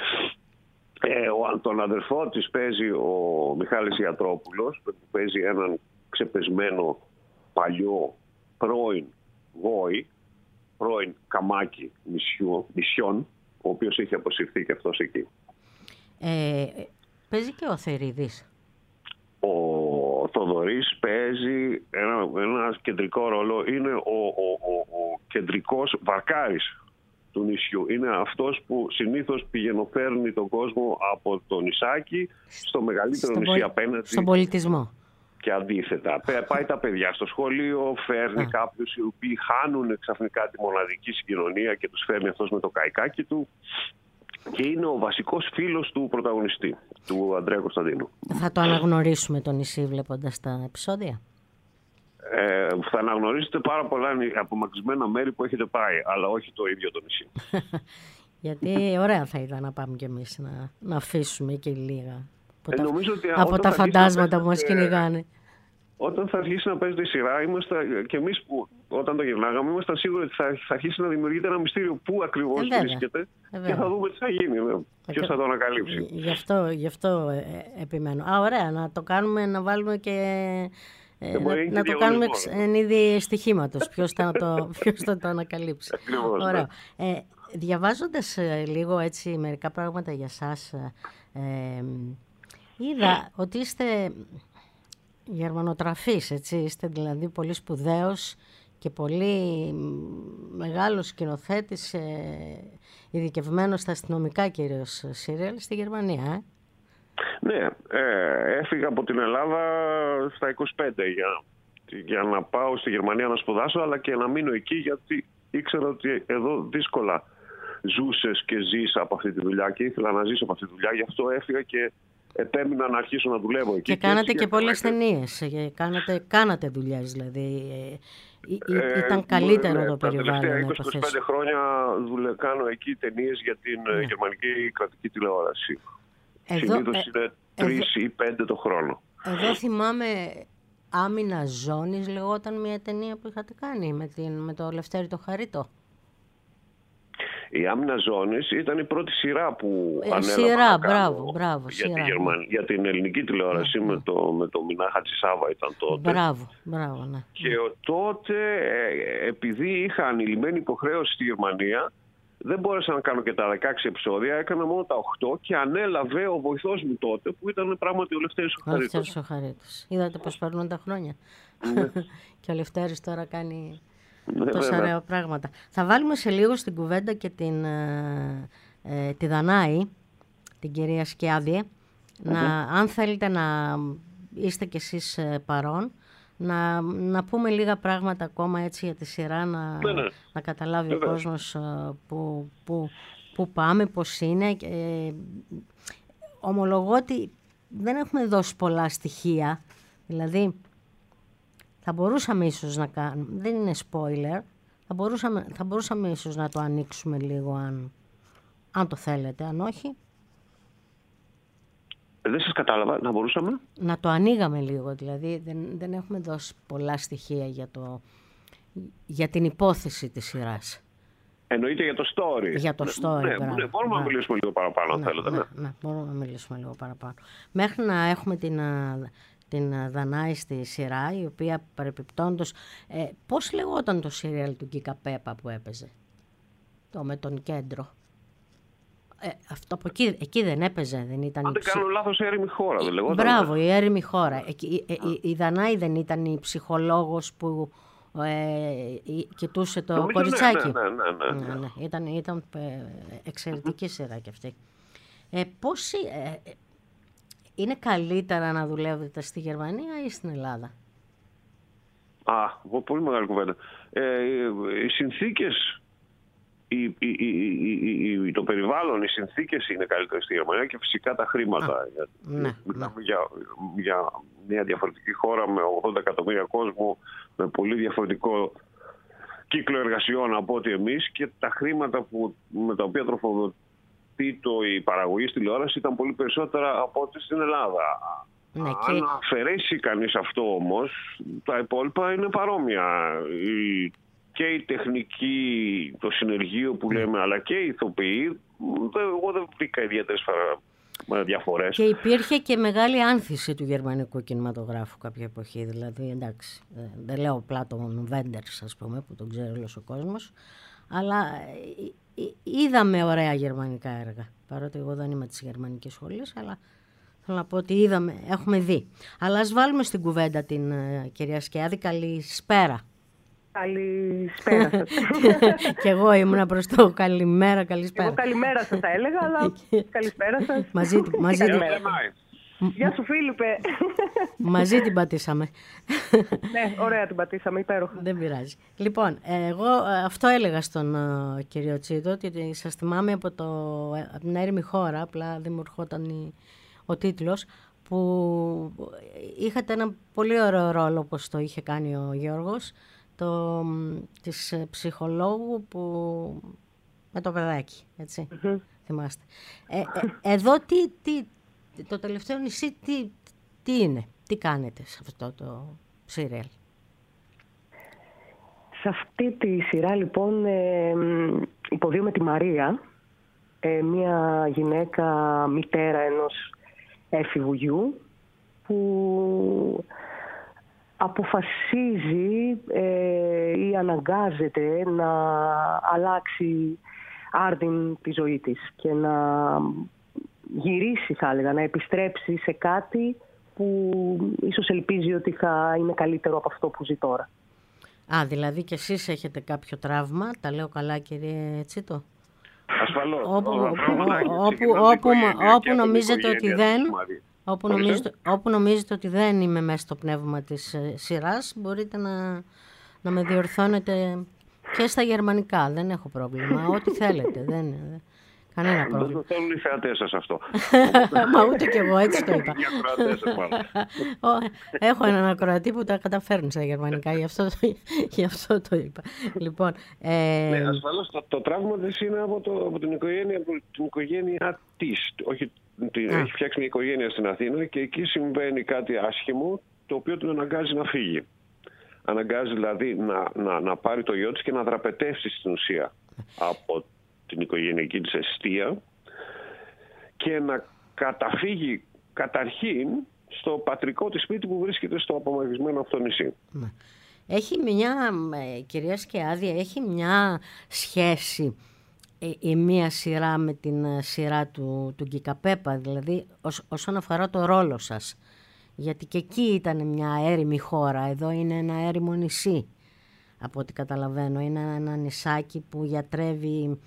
Τον αδερφό της παίζει ο Μιχάλης Ιατρόπουλος, που παίζει έναν ξεπεσμένο παλιό πρώην γόη, πρώην καμάκι νησιών, ο οποίος έχει αποσυρθεί και αυτός εκεί. Παίζει και ο Θερίδης. Ο Θοδωρής παίζει ένα κεντρικό ρόλο. Είναι ο κεντρικός βαρκάρης του νησιού. Είναι αυτός που συνήθως πηγαινοφέρνει τον κόσμο από το νησάκι στο μεγαλύτερο νησί απέναντι. Στον πολιτισμό. Και αντίθετα, πάει τα παιδιά στο σχολείο, φέρνει κάποιους οι οποίοι χάνουν ξαφνικά τη μοναδική συγκοινωνία και τους φέρνει αυτός με το καϊκάκι του, και είναι ο βασικός φίλος του πρωταγωνιστή, του Ανδρέα Κωνσταντίνου. Θα το αναγνωρίσουμε το νησί βλέποντας τα επεισόδια? Θα αναγνωρίσετε πάρα πολλά απομακρυσμένα μέρη που έχετε πάει, αλλά όχι το ίδιο το νησί. Γιατί ωραία θα ήταν να πάμε κι εμείς να αφήσουμε και λίγα από τα φαντάσματα που μας κυνηγάνε. Όταν θα αρχίσει να παίζεται η σειρά, και εμείς που όταν το γυρνάγαμε, ήμασταν σίγουροι ότι θα αρχίσει να δημιουργείται ένα μυστήριο πού ακριβώς βρίσκεται, και θα δούμε τι θα γίνει, ποιος θα το ανακαλύψει. Γι' αυτό επιμένω. Ωραία, να το κάνουμε, να βάλουμε και... να το κάνουμε εν είδη στοιχήματος. Ποιος θα το ανακαλύψει. Ωραία. Διαβάζοντας λίγο έτσι μερικά πράγματα για σας, είδα ότι είστε γερμανοτραφής, έτσι, είστε δηλαδή πολύ σπουδαίος και πολύ μεγάλος σκηνοθέτης, ειδικευμένος στα αστυνομικά κυρίως σύριαλ στη Γερμανία. Ναι, έφυγα από την Ελλάδα στα 25 για να πάω στη Γερμανία να σπουδάσω, αλλά και να μείνω εκεί, γιατί ήξερα ότι εδώ δύσκολα ζούσες και ζεις από αυτή τη δουλειά και ήθελα να ζήσω από αυτή τη δουλειά, γι' αυτό έφυγα και επέμεινα να αρχίσω να δουλεύω εκεί. Και κάνατε και πολλές ταινίες, κάνατε δουλειές δηλαδή, ήταν καλύτερο το περιβάλλον. Τα τελευταία 20-25 χρόνια κάνω εκεί ταινίες για την γερμανική κρατική τηλεόραση. Συνήθως είναι 3 ή 5 το χρόνο. Εδώ θυμάμαι Άμυνα Ζώνης λεγόταν μια ταινία που είχατε κάνει με το Λευτέρη το Χαρίτο. Η άμυνα ζώνης ήταν η πρώτη σειρά που ανέλαβα Σειρά, να κάνω μπράβο. Για την ελληνική τηλεόραση, με το Μινά Χατζησάβα ήταν τότε. Μπράβο, ναι. Και τότε, επειδή είχα ανηλυμένη υποχρέωση στη Γερμανία, δεν μπόρεσα να κάνω και τα 16 επεισόδια, έκανα μόνο τα 8 και ανέλαβε ο βοηθός μου τότε, που ήταν πράγματι ο Λευτέρης ο Χαρίτος. Είδατε πώς περνούν τα χρόνια. Και ο Λευτέρης τώρα κάνει τόσα ωραία πράγματα. Θα βάλουμε σε λίγο στην κουβέντα και τη Δανάη, την κυρία Σκιάδη, αν θέλετε να είστε κι εσείς παρόν, να πούμε λίγα πράγματα ακόμα έτσι για τη σειρά, να καταλάβει ο κόσμος που πάμε, πώς είναι. Ομολογώ ότι δεν έχουμε δώσει πολλά στοιχεία, δηλαδή θα μπορούσαμε ίσως να κάνουμε, δεν είναι spoiler, θα μπορούσαμε ίσως να το ανοίξουμε λίγο αν το θέλετε, αν όχι. Δεν σας κατάλαβα, να μπορούσαμε. Να το ανοίγαμε λίγο, δηλαδή δεν έχουμε δώσει πολλά στοιχεία για την υπόθεση της σειράς. Εννοείται για το story. Για το story, ναι, μπορούμε να μιλήσουμε λίγο παραπάνω, αν θέλετε. Ναι, μπορούμε να μιλήσουμε λίγο παραπάνω. Μέχρι να έχουμε την Δανάη στη σειρά, η οποία παρεπιπτόντως... πώς λεγόταν το σύριαλ του Γκίκα Πέπα που έπαιζε, με τον Κέντρο? Αυτό από εκεί δεν έπαιζε, δεν ήταν. Αν δεν κάνω λάθος, η έρημη χώρα, δεν λεγόταν? Μπράβο, η έρημη χώρα. Η Δανάη δεν ήταν η ψυχολόγος που κοιτούσε το κοριτσάκι? Ναι. Ήταν εξαιρετική σειρά κι αυτή. Πώς είναι καλύτερα να δουλεύετε στη Γερμανία ή στην Ελλάδα? Πολύ μεγάλη κουβέντα. Οι συνθήκες, το περιβάλλον, οι συνθήκες είναι καλύτερες στη Γερμανία και φυσικά τα χρήματα. Μιλάμε για μια διαφορετική χώρα με 80 εκατομμύρια κόσμο, με πολύ διαφορετικό κύκλο εργασιών από ό,τι εμείς, και τα χρήματα με τα οποία τροφοδοτείται η παραγωγή στη τηλεόραση ήταν πολύ περισσότερα από ό,τι στην Ελλάδα. Αν αφαιρέσει κανείς αυτό όμως, τα υπόλοιπα είναι παρόμοια. Και η τεχνική, το συνεργείο που λέμε, αλλά και οι ηθοποιοί, εγώ δεν βρήκα ιδιαίτερες διαφορές. Και υπήρχε και μεγάλη άνθηση του γερμανικού κινηματογράφου κάποια εποχή. Δηλαδή, εντάξει, δεν λέω απλά τον Βέντερς, ας πούμε, που τον ξέρει όλος ο κόσμος, αλλά είδαμε ωραία γερμανικά έργα. Παρότι εγώ δεν είμαι της γερμανικής σχολής, αλλά θέλω να πω ότι έχουμε δει. Αλλά ας βάλουμε στην κουβέντα την κυρία Σκιάδη. Καλησπέρα. Καλησπέρα σας. Και εγώ ήμουνα προς το καλημέρα, καλησπέρα. Εγώ καλημέρα σας θα έλεγα, αλλά καλησπέρα σας. Μαζί Γεια σου, Φίλιππε. Μαζί την πατήσαμε. Ναι, ωραία την πατήσαμε, υπέροχα. Δεν πειράζει. Λοιπόν, εγώ αυτό έλεγα στον κύριο Τσίτο, ότι σας θυμάμαι από την έρημη χώρα, απλά δεν μου ερχόταν ο τίτλος, που είχατε ένα πολύ ωραίο ρόλο, όπως το είχε κάνει ο Γιώργος, της ψυχολόγου με το παιδάκι, έτσι, θυμάστε. Εδώ το τελευταίο νησί τι είναι, τι κάνετε σε αυτό το σύριαλ? Σε αυτή τη σειρά λοιπόν υποδίωμε τη Μαρία, μια γυναίκα μητέρα ενός έφηβου γιου, που αποφασίζει ή αναγκάζεται να αλλάξει άρδιν τη ζωή της και να γυρίσει, θα έλεγα, να επιστρέψει σε κάτι που ίσως ελπίζει ότι θα είναι καλύτερο από αυτό που ζει τώρα. Δηλαδή και εσείς έχετε κάποιο τραύμα, τα λέω καλά κύριε Τσίτο? Ασφαλώς. Όπου νομίζετε ότι δεν είμαι μέσα στο πνεύμα της σειράς, μπορείτε να με διορθώνετε και στα γερμανικά. Δεν έχω πρόβλημα. Ό,τι θέλετε. Κανένα πρόβλημα. Δεν θέλουν οι θεατές σας αυτό. Μα ούτε κι εγώ έτσι το είπα. Έχω έναν ακροατή που τα καταφέρνει στα γερμανικά, γι' αυτό το είπα. Λοιπόν, ασφαλώς το τραύμα της είναι από την οικογένεια της. Όχι, έχει φτιάξει μια οικογένεια στην Αθήνα και εκεί συμβαίνει κάτι άσχημο, το οποίο την αναγκάζει να φύγει. Αναγκάζει δηλαδή να πάρει το γιο της και να δραπετεύσει στην ουσία από την οικογενειακή της εστία και να καταφύγει καταρχήν στο πατρικό της σπίτι που βρίσκεται στο απομακρυσμένο αυτό νησί. Έχει μια, κυρία Σκιάδη, έχει μια σχέση η μία σειρά με την σειρά του Γκικαπέπα, δηλαδή όσον αφορά το ρόλο σας. Γιατί και εκεί ήταν μια έρημη χώρα, εδώ είναι ένα έρημο νησί, από ό,τι καταλαβαίνω. Είναι ένα νησάκι που γιατρεύει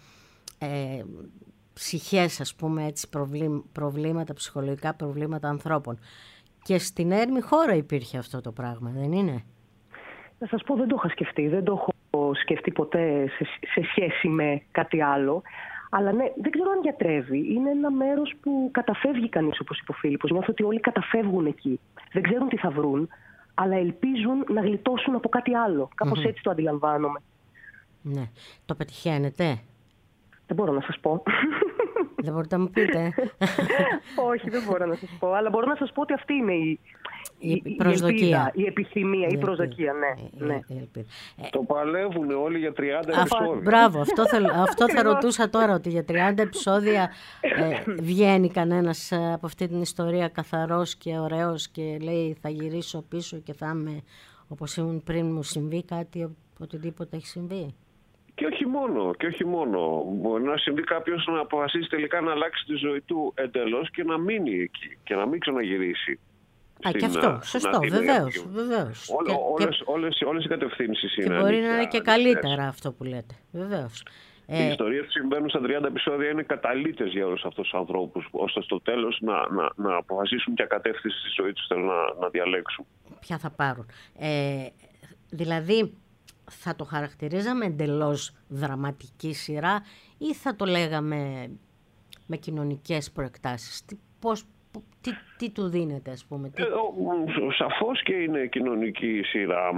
ψυχές, ας πούμε, έτσι, προβλήματα, ψυχολογικά προβλήματα ανθρώπων. Και στην έρημη χώρα υπήρχε αυτό το πράγμα, δεν είναι? Να σας πω, δεν το είχα σκεφτεί. Δεν το έχω σκεφτεί ποτέ σε σχέση με κάτι άλλο. Αλλά ναι, δεν ξέρω αν γιατρεύει. Είναι ένα μέρος που καταφεύγει κανείς, όπως είπε ο Φίλιππος. Νιώθω ότι όλοι καταφεύγουν εκεί. Δεν ξέρουν τι θα βρουν, αλλά ελπίζουν να γλιτώσουν από κάτι άλλο. Κάπως έτσι το αντιλαμβάνομαι. Ναι. Το πετυχαίνετε? Δεν μπορώ να σας πω. Δεν μπορείτε να μου πείτε? Όχι, δεν μπορώ να σας πω. Αλλά μπορώ να σας πω ότι αυτή είναι η προσδοκία. Ελπίδα, η επιθυμία, η προσδοκία, ναι. Το παλεύουν όλοι για 30 επεισόδια. Μπράβο, αυτό θα ρωτούσα τώρα, ότι για 30 επεισόδια βγαίνει κανένας από αυτή την ιστορία καθαρός και ωραίος και λέει θα γυρίσω πίσω και θα είμαι όπως ήμουν πριν μου συμβεί κάτι, οτιδήποτε έχει συμβεί. Και όχι μόνο. Μπορεί να συμβεί κάποιος να αποφασίσει τελικά να αλλάξει τη ζωή του εντελώς και να μείνει εκεί και να μην ξαναγυρίσει. Και αυτό, σωστό, βεβαίως. Όλες οι κατευθύνσεις είναι. Και μπορεί να είναι και καλύτερα αυτό που λέτε, βεβαίως. Οι ιστορίες που συμβαίνουν στα 30 επεισόδια είναι καταλύτες για όλους αυτούς τους ανθρώπους, ώστε στο τέλος να αποφασίσουν ποια κατεύθυνση στη ζωή τους θέλουν να διαλέξουν. Ποια θα πάρουν. Δηλαδή, θα το χαρακτηρίζαμε εντελώς δραματική σειρά ή θα το λέγαμε με κοινωνικές προεκτάσεις? Τι του δίνεται, ας πούμε? Σαφώς και είναι κοινωνική σειρά,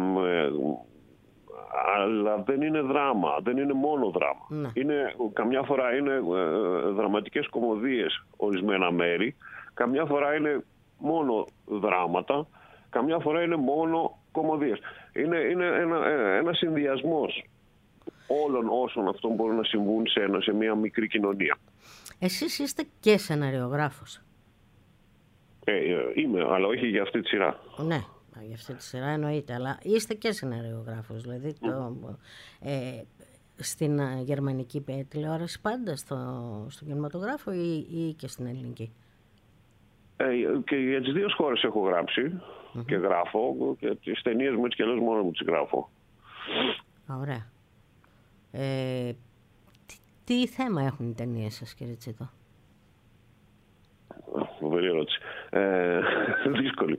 αλλά δεν είναι δράμα, δεν είναι μόνο δράμα. Καμιά φορά είναι δραματικές κωμωδίες ορισμένα μέρη, καμιά φορά είναι μόνο δράματα, καμιά φορά είναι μόνο κωμωδίες. Είναι ένα συνδυασμός όλων όσων αυτών μπορούν να συμβούν σε μια μικρή κοινωνία. Εσείς είστε και σεναριογράφος? Είμαι, αλλά όχι για αυτή τη σειρά. Ναι, για αυτή τη σειρά εννοείται, αλλά είστε και σεναριογράφος, δηλαδή στην γερμανική τηλεόραση πάντα, στον κινηματογράφο ή και στην ελληνική? Και για τις δύο χώρες έχω γράψει και γράφω, και τις ταινίες μου έτσι κι αλλιώς μόνο μου τις γράφω. Ωραία. Τι θέμα έχουν οι ταινίες σας, κύριε Τσίτο? Φοβερή ερώτηση. Δύσκολη.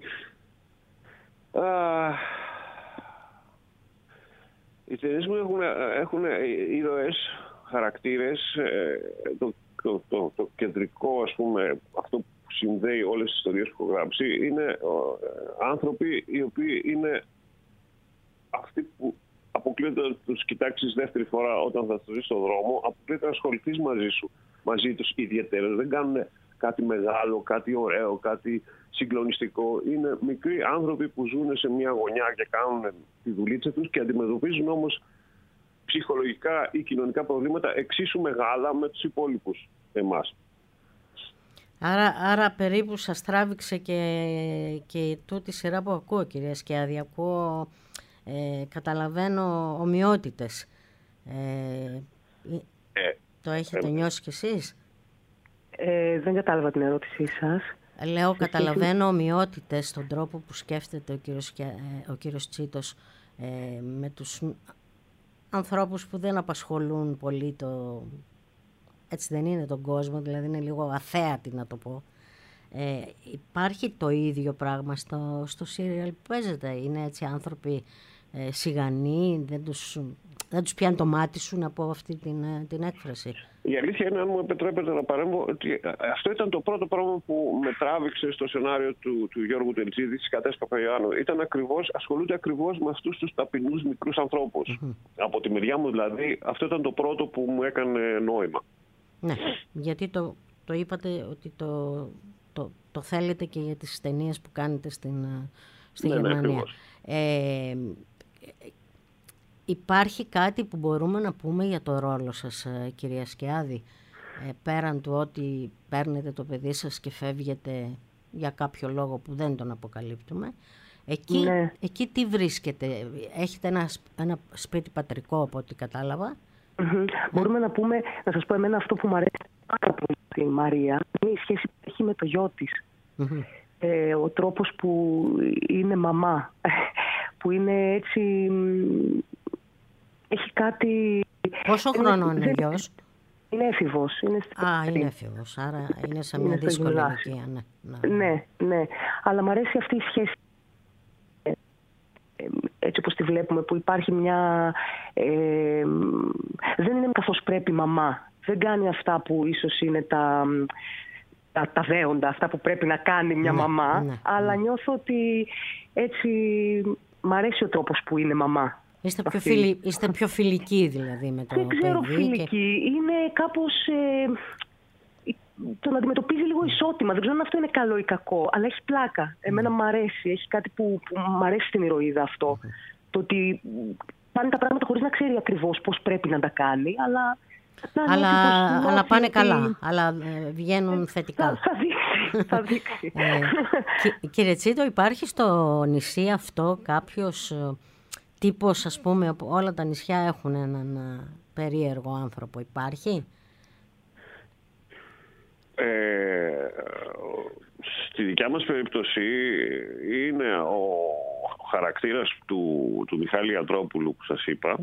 Οι ταινίες μου έχουν ήρωες, χαρακτήρες. Το κεντρικό, ας πούμε, αυτό που συνδέει όλες τις ιστορίες που έχω γράψει είναι άνθρωποι οι οποίοι είναι αυτοί που αποκλείονται να τους κοιτάξεις δεύτερη φορά όταν θα τους δεις στον δρόμο, αποκλείονται να ασχοληθείς μαζί τους ιδιαίτερα. Δεν κάνουν κάτι μεγάλο, κάτι ωραίο, κάτι συγκλονιστικό. Είναι μικροί άνθρωποι που ζουν σε μια γωνιά και κάνουν τη δουλίτσα τους και αντιμετωπίζουν όμως ψυχολογικά ή κοινωνικά προβλήματα εξίσου μεγάλα με τους υπόλοιπους εμάς. Άρα περίπου σας τράβηξε και τούτη σειρά που ακούω, κυρία Σκιάδη. Ακούω, καταλαβαίνω ομοιότητες. Το έχετε νιώσει κι εσείς? Δεν κατάλαβα την ερώτησή σας. Λέω, καταλαβαίνω ομοιότητες στον τρόπο που σκέφτεται ο κύριος Τσίτος με τους ανθρώπους που δεν απασχολούν πολύ έτσι δεν είναι τον κόσμο, δηλαδή είναι λίγο αθέατη να το πω. Υπάρχει το ίδιο πράγμα στο σύριαλ που παίζεται? Είναι έτσι άνθρωποι σιγανοί, δεν τους πιάνει το μάτι σου, να πω αυτή την έκφραση? Η αλήθεια είναι, αν μου επιτρέπετε να παρέμβω, ότι αυτό ήταν το πρώτο πράγμα που με τράβηξε στο σενάριο του Γιώργου Τελτζίδη, της Κατές Παπαϊωάννου. Ασχολούνται ακριβώς με αυτούς τους ταπεινούς μικρούς ανθρώπους. Από τη μεριά μου δηλαδή, αυτό ήταν το πρώτο που μου έκανε νόημα. Ναι, γιατί το είπατε ότι το θέλετε και για τις ταινίες που κάνετε στη Γερμανία. Υπάρχει κάτι που μπορούμε να πούμε για το ρόλο σας, κυρία Σκιάδη, πέραν του ότι παίρνετε το παιδί σας και φεύγετε για κάποιο λόγο που δεν τον αποκαλύπτουμε. Εκεί τι βρίσκεται? Έχετε ένα σπίτι πατρικό, από ό,τι κατάλαβα. Μπορούμε να πούμε, να σας πω εμένα αυτό που μου αρέσει πάρα πολύ στη Μαρία, είναι η σχέση που έχει με το γιο της. Ο τρόπος που είναι μαμά, που είναι έτσι, έχει κάτι... Πόσο χρονών είναι ο γιος? Είναι έφηβος. Είναι έφηβος, άρα είναι σε μια δύσκολη ηλικία. Ναι. Αλλά μου αρέσει αυτή η σχέση. Έτσι όπως τη βλέπουμε, που υπάρχει μια... δεν είναι καθώς πρέπει μαμά. Δεν κάνει αυτά που ίσως είναι τα δέοντα, αυτά που πρέπει να κάνει μια μαμά. Αλλά νιώθω ότι έτσι μ' αρέσει ο τρόπος που είναι μαμά. Είστε πιο φιλικοί δηλαδή με το παιδί? Δεν ξέρω φιλικοί. Είναι κάπως... τον αντιμετωπίζει λίγο ισότιμα. Δεν ξέρω αν αυτό είναι καλό ή κακό, αλλά έχει πλάκα. Εμένα μου αρέσει. Έχει κάτι που μου αρέσει στην ηρωίδα αυτό. Το ότι πάνε τα πράγματα χωρίς να ξέρει ακριβώς πώς πρέπει να τα κάνει, αλλά πάνε καλά. Αλλά βγαίνουν θετικά. Θα δείξει. Κύριε Τσίτο, υπάρχει στο νησί αυτό κάποιος τύπος, ας πούμε, όλα τα νησιά έχουν έναν περίεργο άνθρωπο? Υπάρχει? Στη δικιά μας περίπτωση είναι ο χαρακτήρας του Μιχάλη Αντρόπουλου που σας είπα.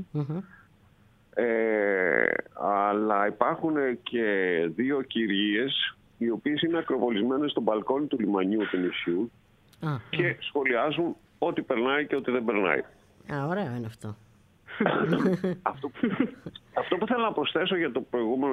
Αλλά υπάρχουν και δύο κυρίες οι οποίες είναι ακροβολισμένες στο μπαλκόνι του λιμανιού του νησιού και σχολιάζουν ό,τι περνάει και ό,τι δεν περνάει. Ωραίο είναι αυτό. Αυτό που θέλω να προσθέσω για το προηγούμενο,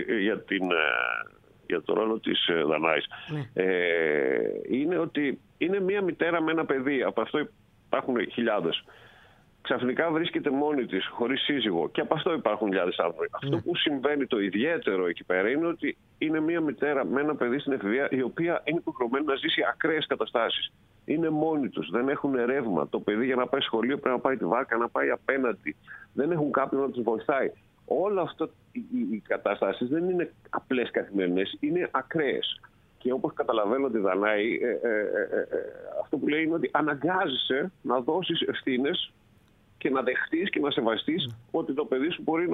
για το ρόλο της Δανάης, είναι ότι είναι μία μητέρα με ένα παιδί. Από αυτό υπάρχουν χιλιάδες. Ξαφνικά βρίσκεται μόνη της, χωρίς σύζυγο, και από αυτό υπάρχουν χιλιάδες άνθρωποι. Αυτό που συμβαίνει το ιδιαίτερο εκεί πέρα είναι ότι είναι μία μητέρα με ένα παιδί στην εφηβεία, η οποία είναι υποχρεωμένη να ζήσει ακραίες καταστάσεις. Είναι μόνοι τους, δεν έχουν ρεύμα. Το παιδί για να πάει σχολείο πρέπει να πάει τη βάρκα, να πάει απέναντι. Δεν έχουν κάποιον να τους βοηθάει. Όλα αυτά οι καταστάσεις δεν είναι απλές καθημερινές, είναι ακραίες. Και όπως καταλαβαίνω τη Δανάη, αυτό που λέει είναι ότι αναγκάζεσαι να δώσεις ευθύνες και να δεχτείς και να σεβαστείς ότι το παιδί σου μπορεί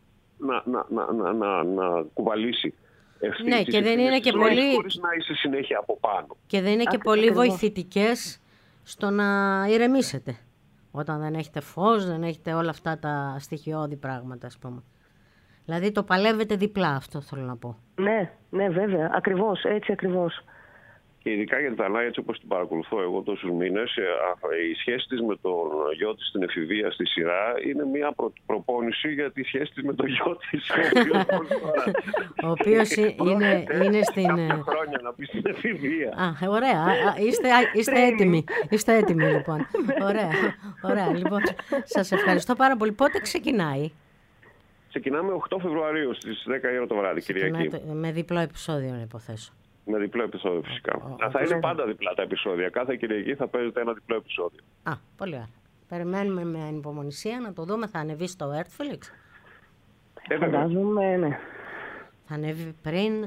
να κουβαλήσει ευθύνες. Ναι, και δεν είναι και πολύ... χωρίς να είσαι συνέχεια από πάνω. Και δεν είναι και πολύ βοηθητικές στο να ηρεμήσετε. Όταν δεν έχετε φως, δεν έχετε όλα αυτά τα στοιχειώδη πράγματα, ας πούμε. Δηλαδή το παλεύετε διπλά, αυτό θέλω να πω. Ναι, βέβαια. Ακριβώς, έτσι ακριβώς. Και ειδικά για την Δανάη, έτσι όπως την παρακολουθώ εγώ τόσους μήνες, η σχέση της με τον γιο της στην εφηβεία στη σειρά είναι μια προπόνηση για τη σχέση της με τον γιο της. Ο οποίος είναι στην... χρόνια να πει στην εφηβεία. Ωραία. Είστε έτοιμοι. Είστε έτοιμοι, λοιπόν. Ωραία. Λοιπόν, σας ευχαριστώ πάρα πολύ. Πότε ξεκινάει? Ξεκινάμε 8 Φεβρουαρίου στις 10 η ώρα το βράδυ, Κυριακή. Με διπλό επεισόδιο, να υποθέσω. Με διπλό επεισόδιο, φυσικά. Θα είναι πάντα διπλά τα επεισόδια. Κάθε Κυριακή θα παίζεται ένα διπλό επεισόδιο. Πολύ ωραία. Περιμένουμε με ανυπομονησία να το δούμε. Θα ανεβεί στο Earthflix? Φαντάζομαι, ναι. Θα ανέβει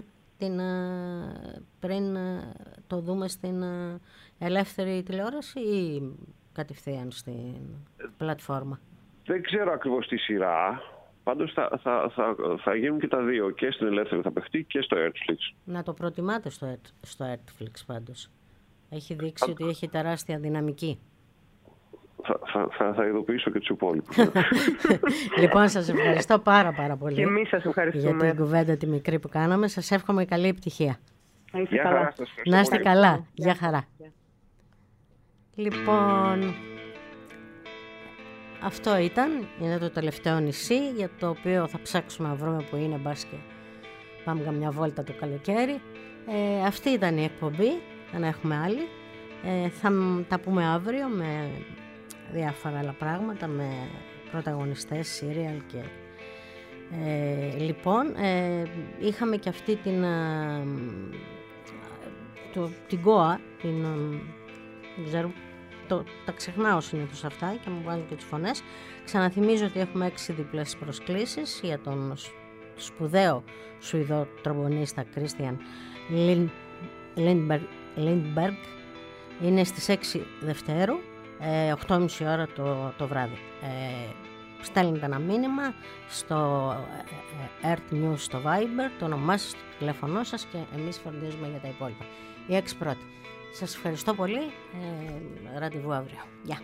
πριν το δούμε στην ελεύθερη τηλεόραση ή κατευθείαν στην πλατφόρμα? Δεν ξέρω ακριβώς τη σειρά. Πάντως θα γίνουν και τα δύο, και στην ελεύθερη θα παιχτεί και στο Earthflix. Να το προτιμάτε στο Earthflix πάντως. Έχει δείξει ότι έχει τεράστια δυναμική. Θα ειδοποιήσω και τους υπόλοιπους. Λοιπόν, σας ευχαριστώ πάρα πολύ. Και εμείς σας ευχαριστούμε για την κουβέντα τη μικρή που κάναμε. Σας εύχομαι καλή επιτυχία. Να είστε καλά. Γεια χαρά. Λοιπόν... Αυτό είναι το τελευταίο νησί, για το οποίο θα ψάξουμε να βρούμε που είναι, μπας και πάμε για μια βόλτα το καλοκαίρι. Αυτή ήταν η εκπομπή, δεν έχουμε άλλη. Θα τα πούμε αύριο με διάφορα άλλα πράγματα, με πρωταγωνιστές, serial και... Λοιπόν, είχαμε και αυτή την ΚΟΑ, δεν ξέρω τα ξεχνάω συνήθως αυτά και μου βάζουν και τις φωνές. Ξαναθυμίζω ότι έχουμε 6 διπλές προσκλήσεις για τον σπουδαίο Σουηδό τρομπονίστα Κρίστιαν Lindberg. Είναι στις 6 Δευτέρου, 8.30 ώρα το βράδυ. Στέλνετε ένα μήνυμα στο Earth News στο Viber, το όνομά σας, το τηλέφωνό σας και εμείς φροντίζουμε για τα υπόλοιπα. Οι 6 πρώτοι. Σας ευχαριστώ πολύ. Ραντεβού αύριο. Γεια.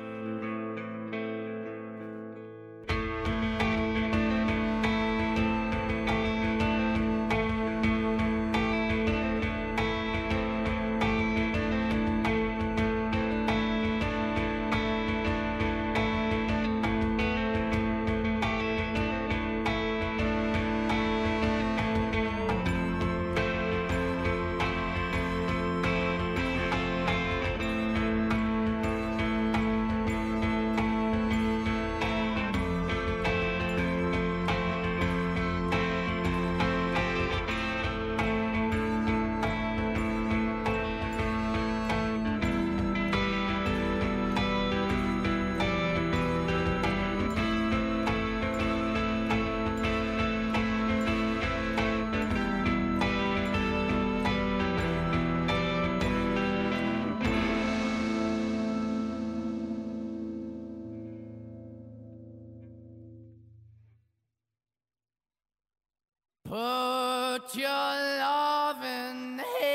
Put your loving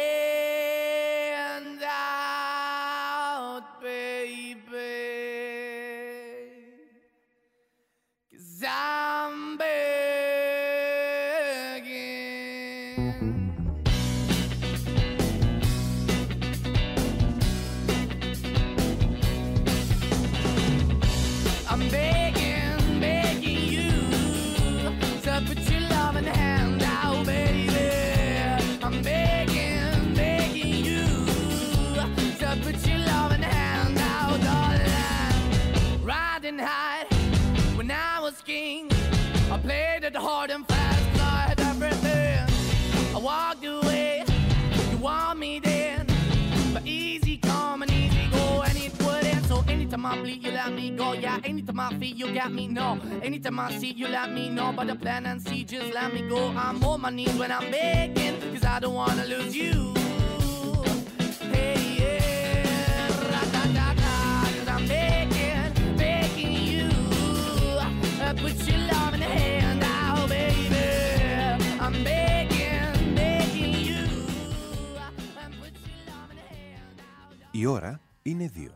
hand out, baby, 'cause I'm begging. I'm begging, begging you to put your loving hand out, baby. I'm begging, begging you to put your loving hand out, darling. Riding high when I was king, I played it hard and fast, 'cause I had everything. I walked away, you want me then, but easy come and easy go, and it wouldn't. So anytime I bleed, you let me go. Yeah, anytime I feel, you got me, no. Anytime I see, you let me know. But the plan and see, just let me go. I'm on my knees when I'm begging, 'cause I don't wanna lose you. Hey, yeah, ra-da-da-da, 'cause I'm begging, begging you. Put your love in the hand out, baby. I'm begging, begging you. Put your love in the hand out. Η ώρα είναι 2.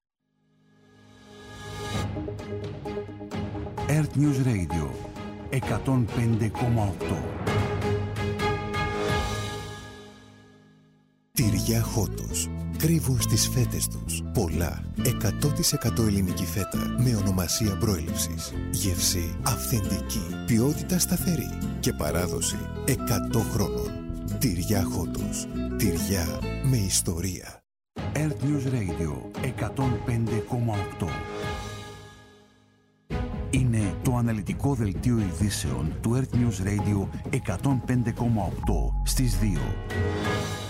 Earth News Radio 105,8. Τυριά Χότος. Κρύβουν στις φέτες τους πολλά 100% ελληνική φέτα με ονομασία προέλευσης. Γεύση αυθεντική, ποιότητα σταθερή και παράδοση 100 χρόνων. Τυριά Χότος. Τυριά με ιστορία. Earth News Radio 105,8. Είναι το αναλυτικό δελτίο ειδήσεων του Earth News Radio 105,8 στις 2.